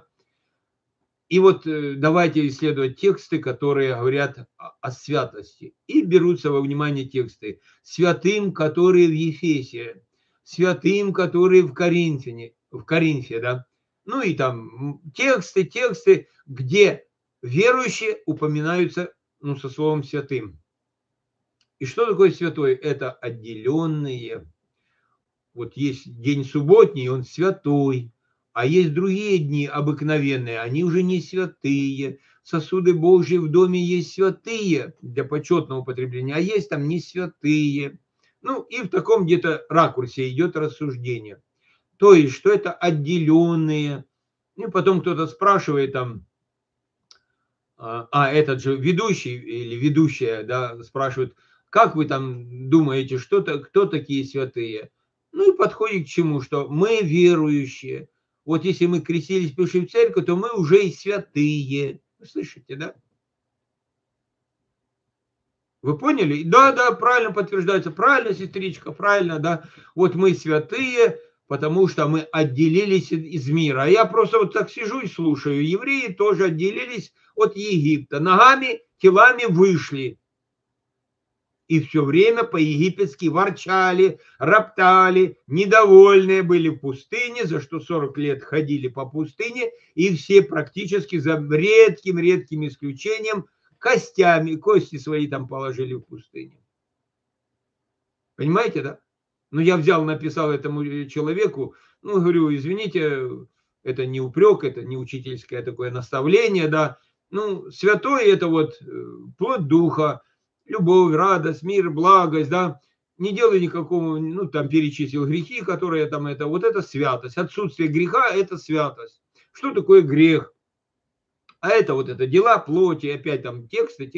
И вот давайте исследовать тексты, которые говорят о святости. И берутся во внимание тексты. Святым, которые в Ефесе, святым, которые в Коринфе, да. Ну и там тексты, где верующие упоминаются, ну, со словом святым. И что такое святой? Это отделенные. Вот есть день субботний, он святой. А есть другие дни обыкновенные, они уже не святые. Сосуды Божьи в доме есть святые для почетного употребления, а есть там не святые. Ну и в таком где-то ракурсе идет рассуждение. То есть, что это отделенные. И потом кто-то спрашивает там, этот же ведущий или ведущая, да, спрашивает, как вы там думаете, кто такие святые? Ну и подходит к чему, что мы верующие. Вот если мы крестились, пришли в церковь, то мы уже и святые. Вы слышите, да? Вы поняли? Да, да, правильно подтверждается. Правильно, сестричка, правильно, да. Вот мы святые, потому что мы отделились из мира. А я просто вот так сижу и слушаю. Евреи тоже отделились от Египта. Ногами, телами вышли. И все время по-египетски ворчали, роптали, недовольные были в пустыне, за что 40 лет ходили по пустыне, и все практически за редким исключением кости свои там положили в пустыне. Понимаете, да? Ну, я взял, написал этому человеку, ну, говорю, извините, это не упрек, это не учительское такое наставление, да. Ну, святой это вот плод духа, любовь, радость, мир, благость, да. Не делай никакого, ну, там перечислил грехи, которые там это, вот это святость. Отсутствие греха – это святость. Что такое грех? А это вот это дела плоти, опять там тексты.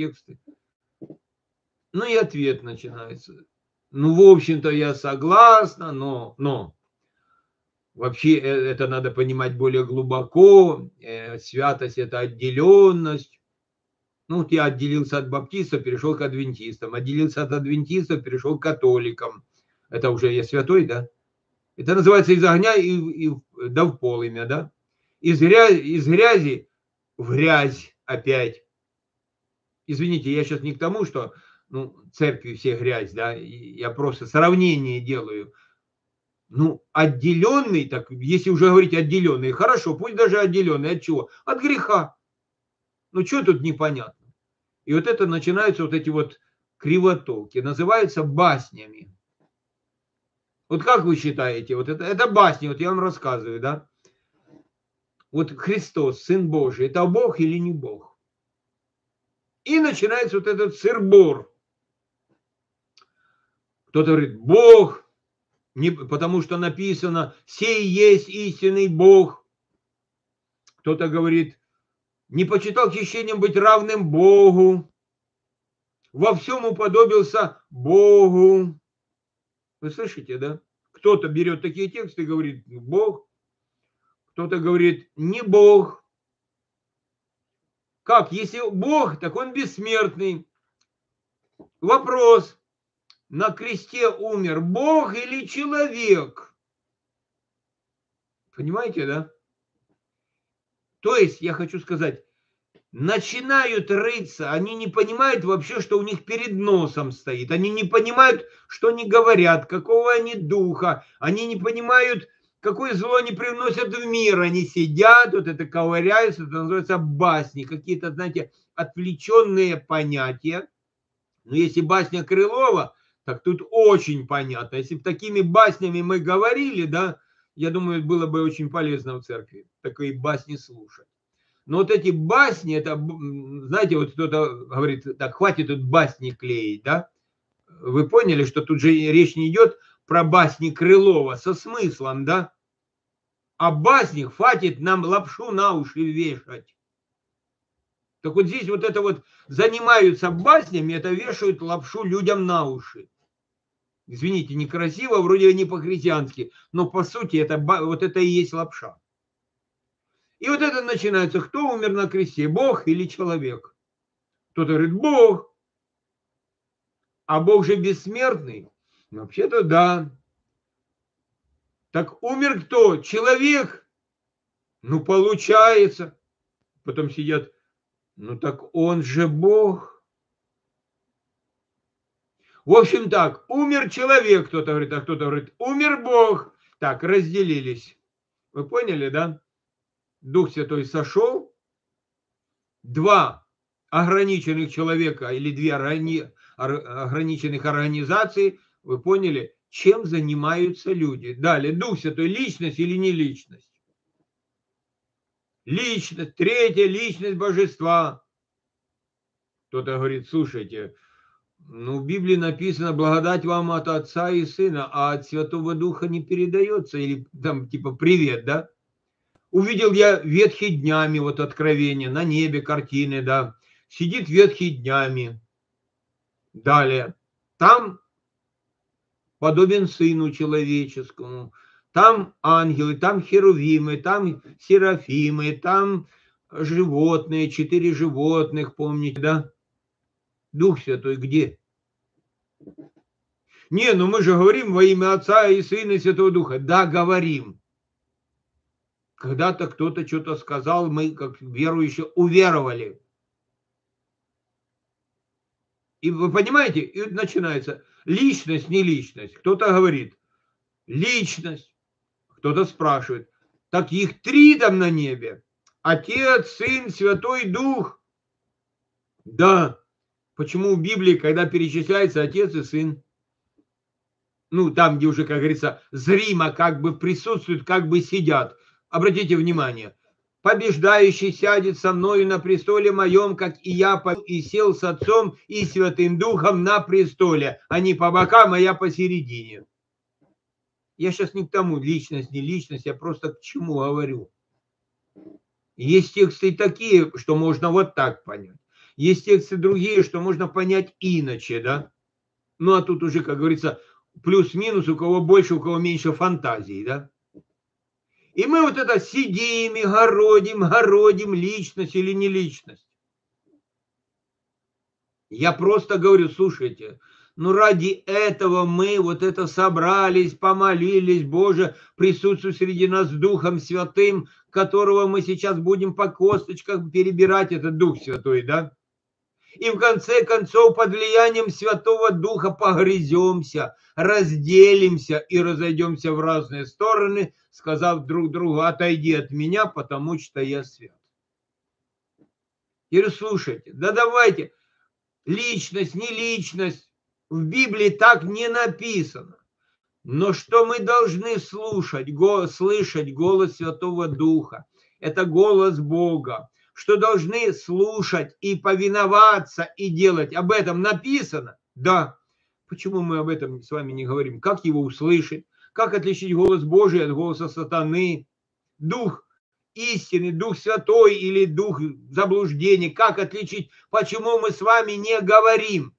Ну и ответ начинается. Ну, в общем-то, я согласна, но вообще это надо понимать более глубоко. Святость – это отделенность. Ну, вот я отделился от баптистов, перешел к адвентистам. Отделился от адвентистов, перешел к католикам. Это уже я святой, да? Это называется из огня да в полымя, да? Из грязи в грязь опять. Извините, я сейчас не к тому, что церкви все грязь, да, я просто сравнение делаю. Отделенный, так если уже говорить отделенный, хорошо, пусть даже отделенный, от чего? От греха. Что тут непонятно? И вот это начинаются вот эти вот кривотолки, называются баснями. Вот как вы считаете, вот это басни, вот я вам рассказываю, да? Вот Христос, Сын Божий, это Бог или не Бог? И начинается вот этот сыр-бор. Кто-то говорит, Бог, потому что написано, сей есть истинный Бог. Кто-то говорит, не почитал хищением быть равным Богу. Во всем уподобился Богу. Вы слышите, да? Кто-то берет такие тексты и говорит, Бог. Кто-то говорит, не Бог. Как? Если Бог, так он бессмертный. Вопрос. На кресте умер Бог или человек? Понимаете, да? То есть, я хочу сказать, начинают рыться, они не понимают вообще, что у них перед носом стоит. Они не понимают, что они говорят, какого они духа. Они не понимают, какое зло они привносят в мир. Они сидят, вот это ковыряются, это называется басни. Какие-то, знаете, отвлеченные понятия. Но если басня Крылова, так тут очень понятно. Если бы такими баснями мы говорили, да, я думаю, было бы очень полезно в церкви такие басни слушать. Но вот эти басни, это, знаете, вот кто-то говорит, так, хватит тут басни клеить, да? Вы поняли, что тут же речь не идет про басни Крылова со смыслом, да? А басни хватит нам лапшу на уши вешать. Так вот здесь вот это вот занимаются баснями, это вешают лапшу людям на уши. Извините, некрасиво, вроде не по-христиански, но по сути это, вот это и есть лапша. И вот это начинается, кто умер на кресте, Бог или человек? Кто-то говорит, Бог. А Бог же бессмертный. Вообще-то да. Так умер кто? Человек. Получается. Потом сидят, так он же Бог. В общем так, умер человек, кто-то говорит, а кто-то говорит, умер Бог. Так, разделились. Вы поняли, да? Дух Святой сошел. Два ограниченных человека или две ограниченных организации, вы поняли, чем занимаются люди. Далее, Дух Святой, личность или не личность? Личность, третья личность божества. Кто-то говорит, слушайте, в Библии написано, благодать вам от Отца и Сына, а от Святого Духа не передается, или там типа привет, да? Увидел я ветхий днями, вот откровение, на небе картины, да, сидит ветхий днями. Далее, там подобен Сыну Человеческому, там ангелы, там херувимы, там серафимы, там животные, 4 животных, помните, да? Дух Святой где? Не, мы же говорим во имя Отца и Сына и Святого Духа. Да, говорим. Когда-то кто-то что-то сказал, мы, как верующие, уверовали. И вы понимаете, и начинается личность, не личность. Кто-то говорит, личность. Кто-то спрашивает, так их 3 там на небе. Отец, Сын, Святой Дух. Да. Почему в Библии, когда перечисляется Отец и Сын? Там, где уже, как говорится, зримо как бы присутствуют, как бы сидят. Обратите внимание. Побеждающий сядет со мною на престоле моем, как и я и сел с Отцом и Святым Духом на престоле, а не по бокам, а я посередине. Я сейчас не к тому, личность, не личность, я просто к чему говорю. Есть тексты такие, что можно вот так понять. Есть тексты другие, что можно понять иначе, да? А тут уже, как говорится, плюс-минус, у кого больше, у кого меньше фантазии, да? И мы вот это сидим и городим, личность или не личность. Я просто говорю, слушайте, ради этого мы вот это собрались, помолились, Боже, присутствуй среди нас Духом Святым, которого мы сейчас будем по косточкам перебирать, это Дух Святой, да? И в конце концов под влиянием Святого Духа погрыземся, разделимся и разойдемся в разные стороны, сказав друг другу: отойди от меня, потому что я свят. Теперь слушайте, да давайте, личность, не личность, в Библии так не написано. Но что мы должны слышать голос Святого Духа, это голос Бога, что должны слушать и повиноваться и делать. Об этом написано? Да. Почему мы об этом с вами не говорим? Как его услышать? Как отличить голос Божий от голоса сатаны? Дух истины, Дух Святой или Дух заблуждения? Как отличить? Почему мы с вами не говорим?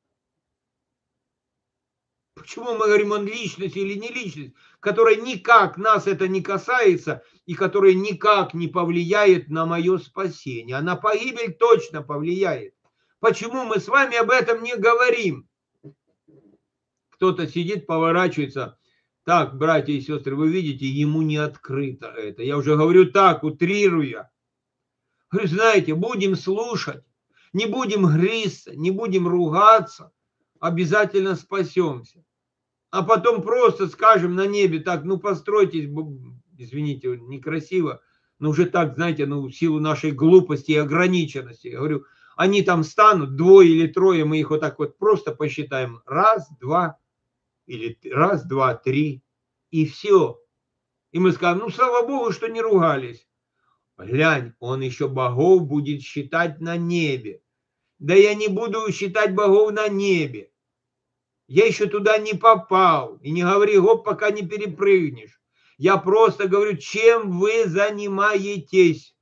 Почему мы говорим, он личность или не личность, которая никак нас это не касается и которая никак не повлияет на мое спасение, а на погибель точно повлияет. Почему мы с вами об этом не говорим? Кто-то сидит, поворачивается. Так, братья и сестры, вы видите, ему не открыто это. Я уже говорю так, утрируя. Говорю, знаете, будем слушать, не будем грызться, не будем ругаться, обязательно спасемся. А потом просто скажем на небе так, ну постройтесь, извините, некрасиво, но уже так, знаете, ну в силу нашей глупости и ограниченности. Я говорю, они там станут, 2 или 3, мы их вот так вот просто посчитаем. 1, 2, или 1, 2, 3, и все. И мы скажем, ну слава Богу, что не ругались. Глянь, он еще богов будет считать на небе. Да я не буду считать богов на небе. Я еще туда не попал. И не говори, гоп, пока не перепрыгнешь. Я просто говорю, чем вы занимаетесь.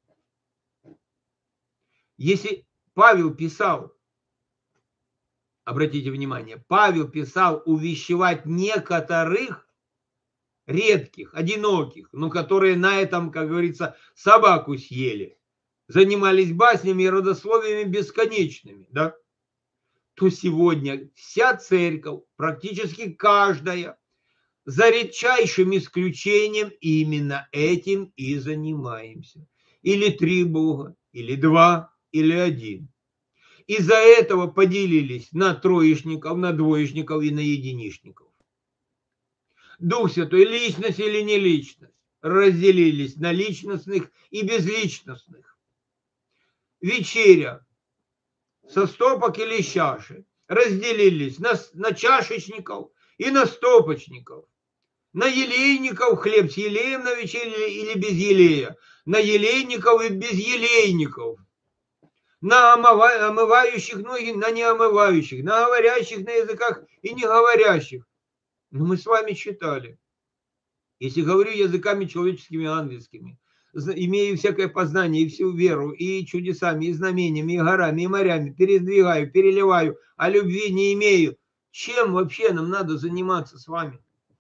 Если Павел писал, обратите внимание, Павел писал увещевать некоторых редких, одиноких, но которые на этом, как говорится, собаку съели, занимались баснями и родословиями бесконечными, да? То сегодня вся церковь, практически каждая, за редчайшим исключением именно этим и занимаемся. Или 3 Бога, или 2, или 1. Из-за этого поделились на троечников, на двоечников и на единичников. Дух Святой, личность или не личность, разделились на личностных и безличностных. Вечеря со стопок или чаши разделились на чашечников и на стопочников, на елейников хлеб с елеем на вечере или без елея, на елейников и без елейников, на омывающих ноги, на неомывающих, на говорящих на языках и не говорящих. Но мы с вами читали. Если говорю языками человеческими, ангельскими, имею всякое познание и всю веру, и чудесами, и знамениями, и горами, и морями, передвигаю, переливаю, а любви не имею. Чем вообще нам надо заниматься с вами?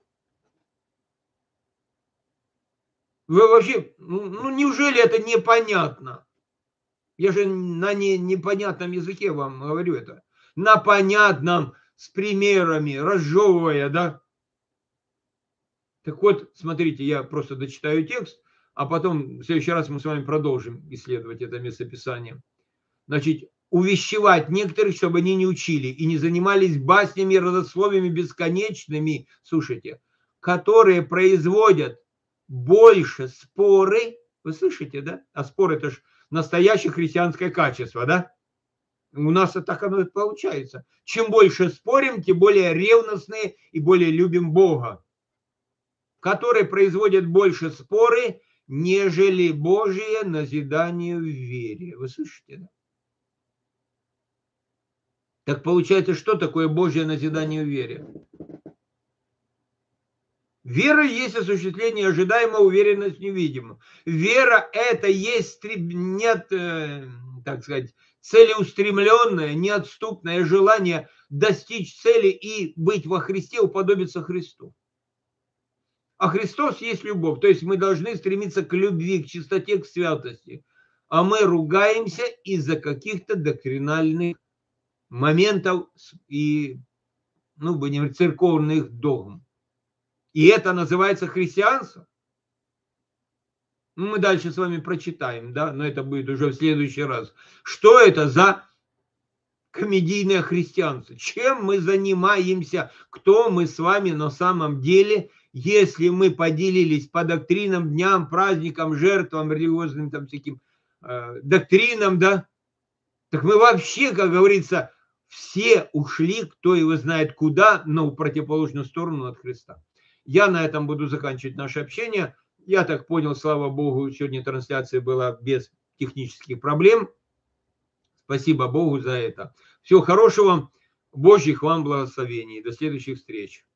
Вы вообще, ну неужели это непонятно? Я же на непонятном языке вам говорю это. На понятном, с примерами, разжевывая, да? Так вот, смотрите, я просто дочитаю текст, а потом в следующий раз мы с вами продолжим исследовать это местописание. Значит, увещевать некоторых, чтобы они не учили и не занимались баснями и родословиями бесконечными, слушайте, которые производят больше споры. Вы слышите, да? А спор – это же настоящее христианское качество, да? У нас так оно и получается. Чем больше спорим, тем более ревностные и более любим Бога, которые производят больше споры, нежели Божие назидание в вере. Вы слышите, да? Так получается, что такое Божье назидание в вере? Вера есть осуществление ожидаемого, уверенность в невидимом. Вера – это есть так сказать, целеустремленное, неотступное желание достичь цели и быть во Христе, уподобиться Христу. А Христос есть любовь. То есть мы должны стремиться к любви, к чистоте, к святости. А мы ругаемся из-за каких-то доктринальных моментов и, ну, будем говорить, церковных догм. И это называется христианство. Ну, мы дальше с вами прочитаем, да, но это будет уже в следующий раз. Что это за комедийное христианство. Чем мы занимаемся? Кто мы с вами на самом деле, если мы поделились по доктринам, дням, праздникам, жертвам, религиозным там всяким доктринам, да? Так мы вообще, как говорится, все ушли, кто его знает куда, но в противоположную сторону от Христа. Я на этом буду заканчивать наше общение. Я так понял, слава Богу, сегодня трансляция была без технических проблем. Спасибо Богу за это. Всего хорошего, Божьих вам благословений. До следующих встреч.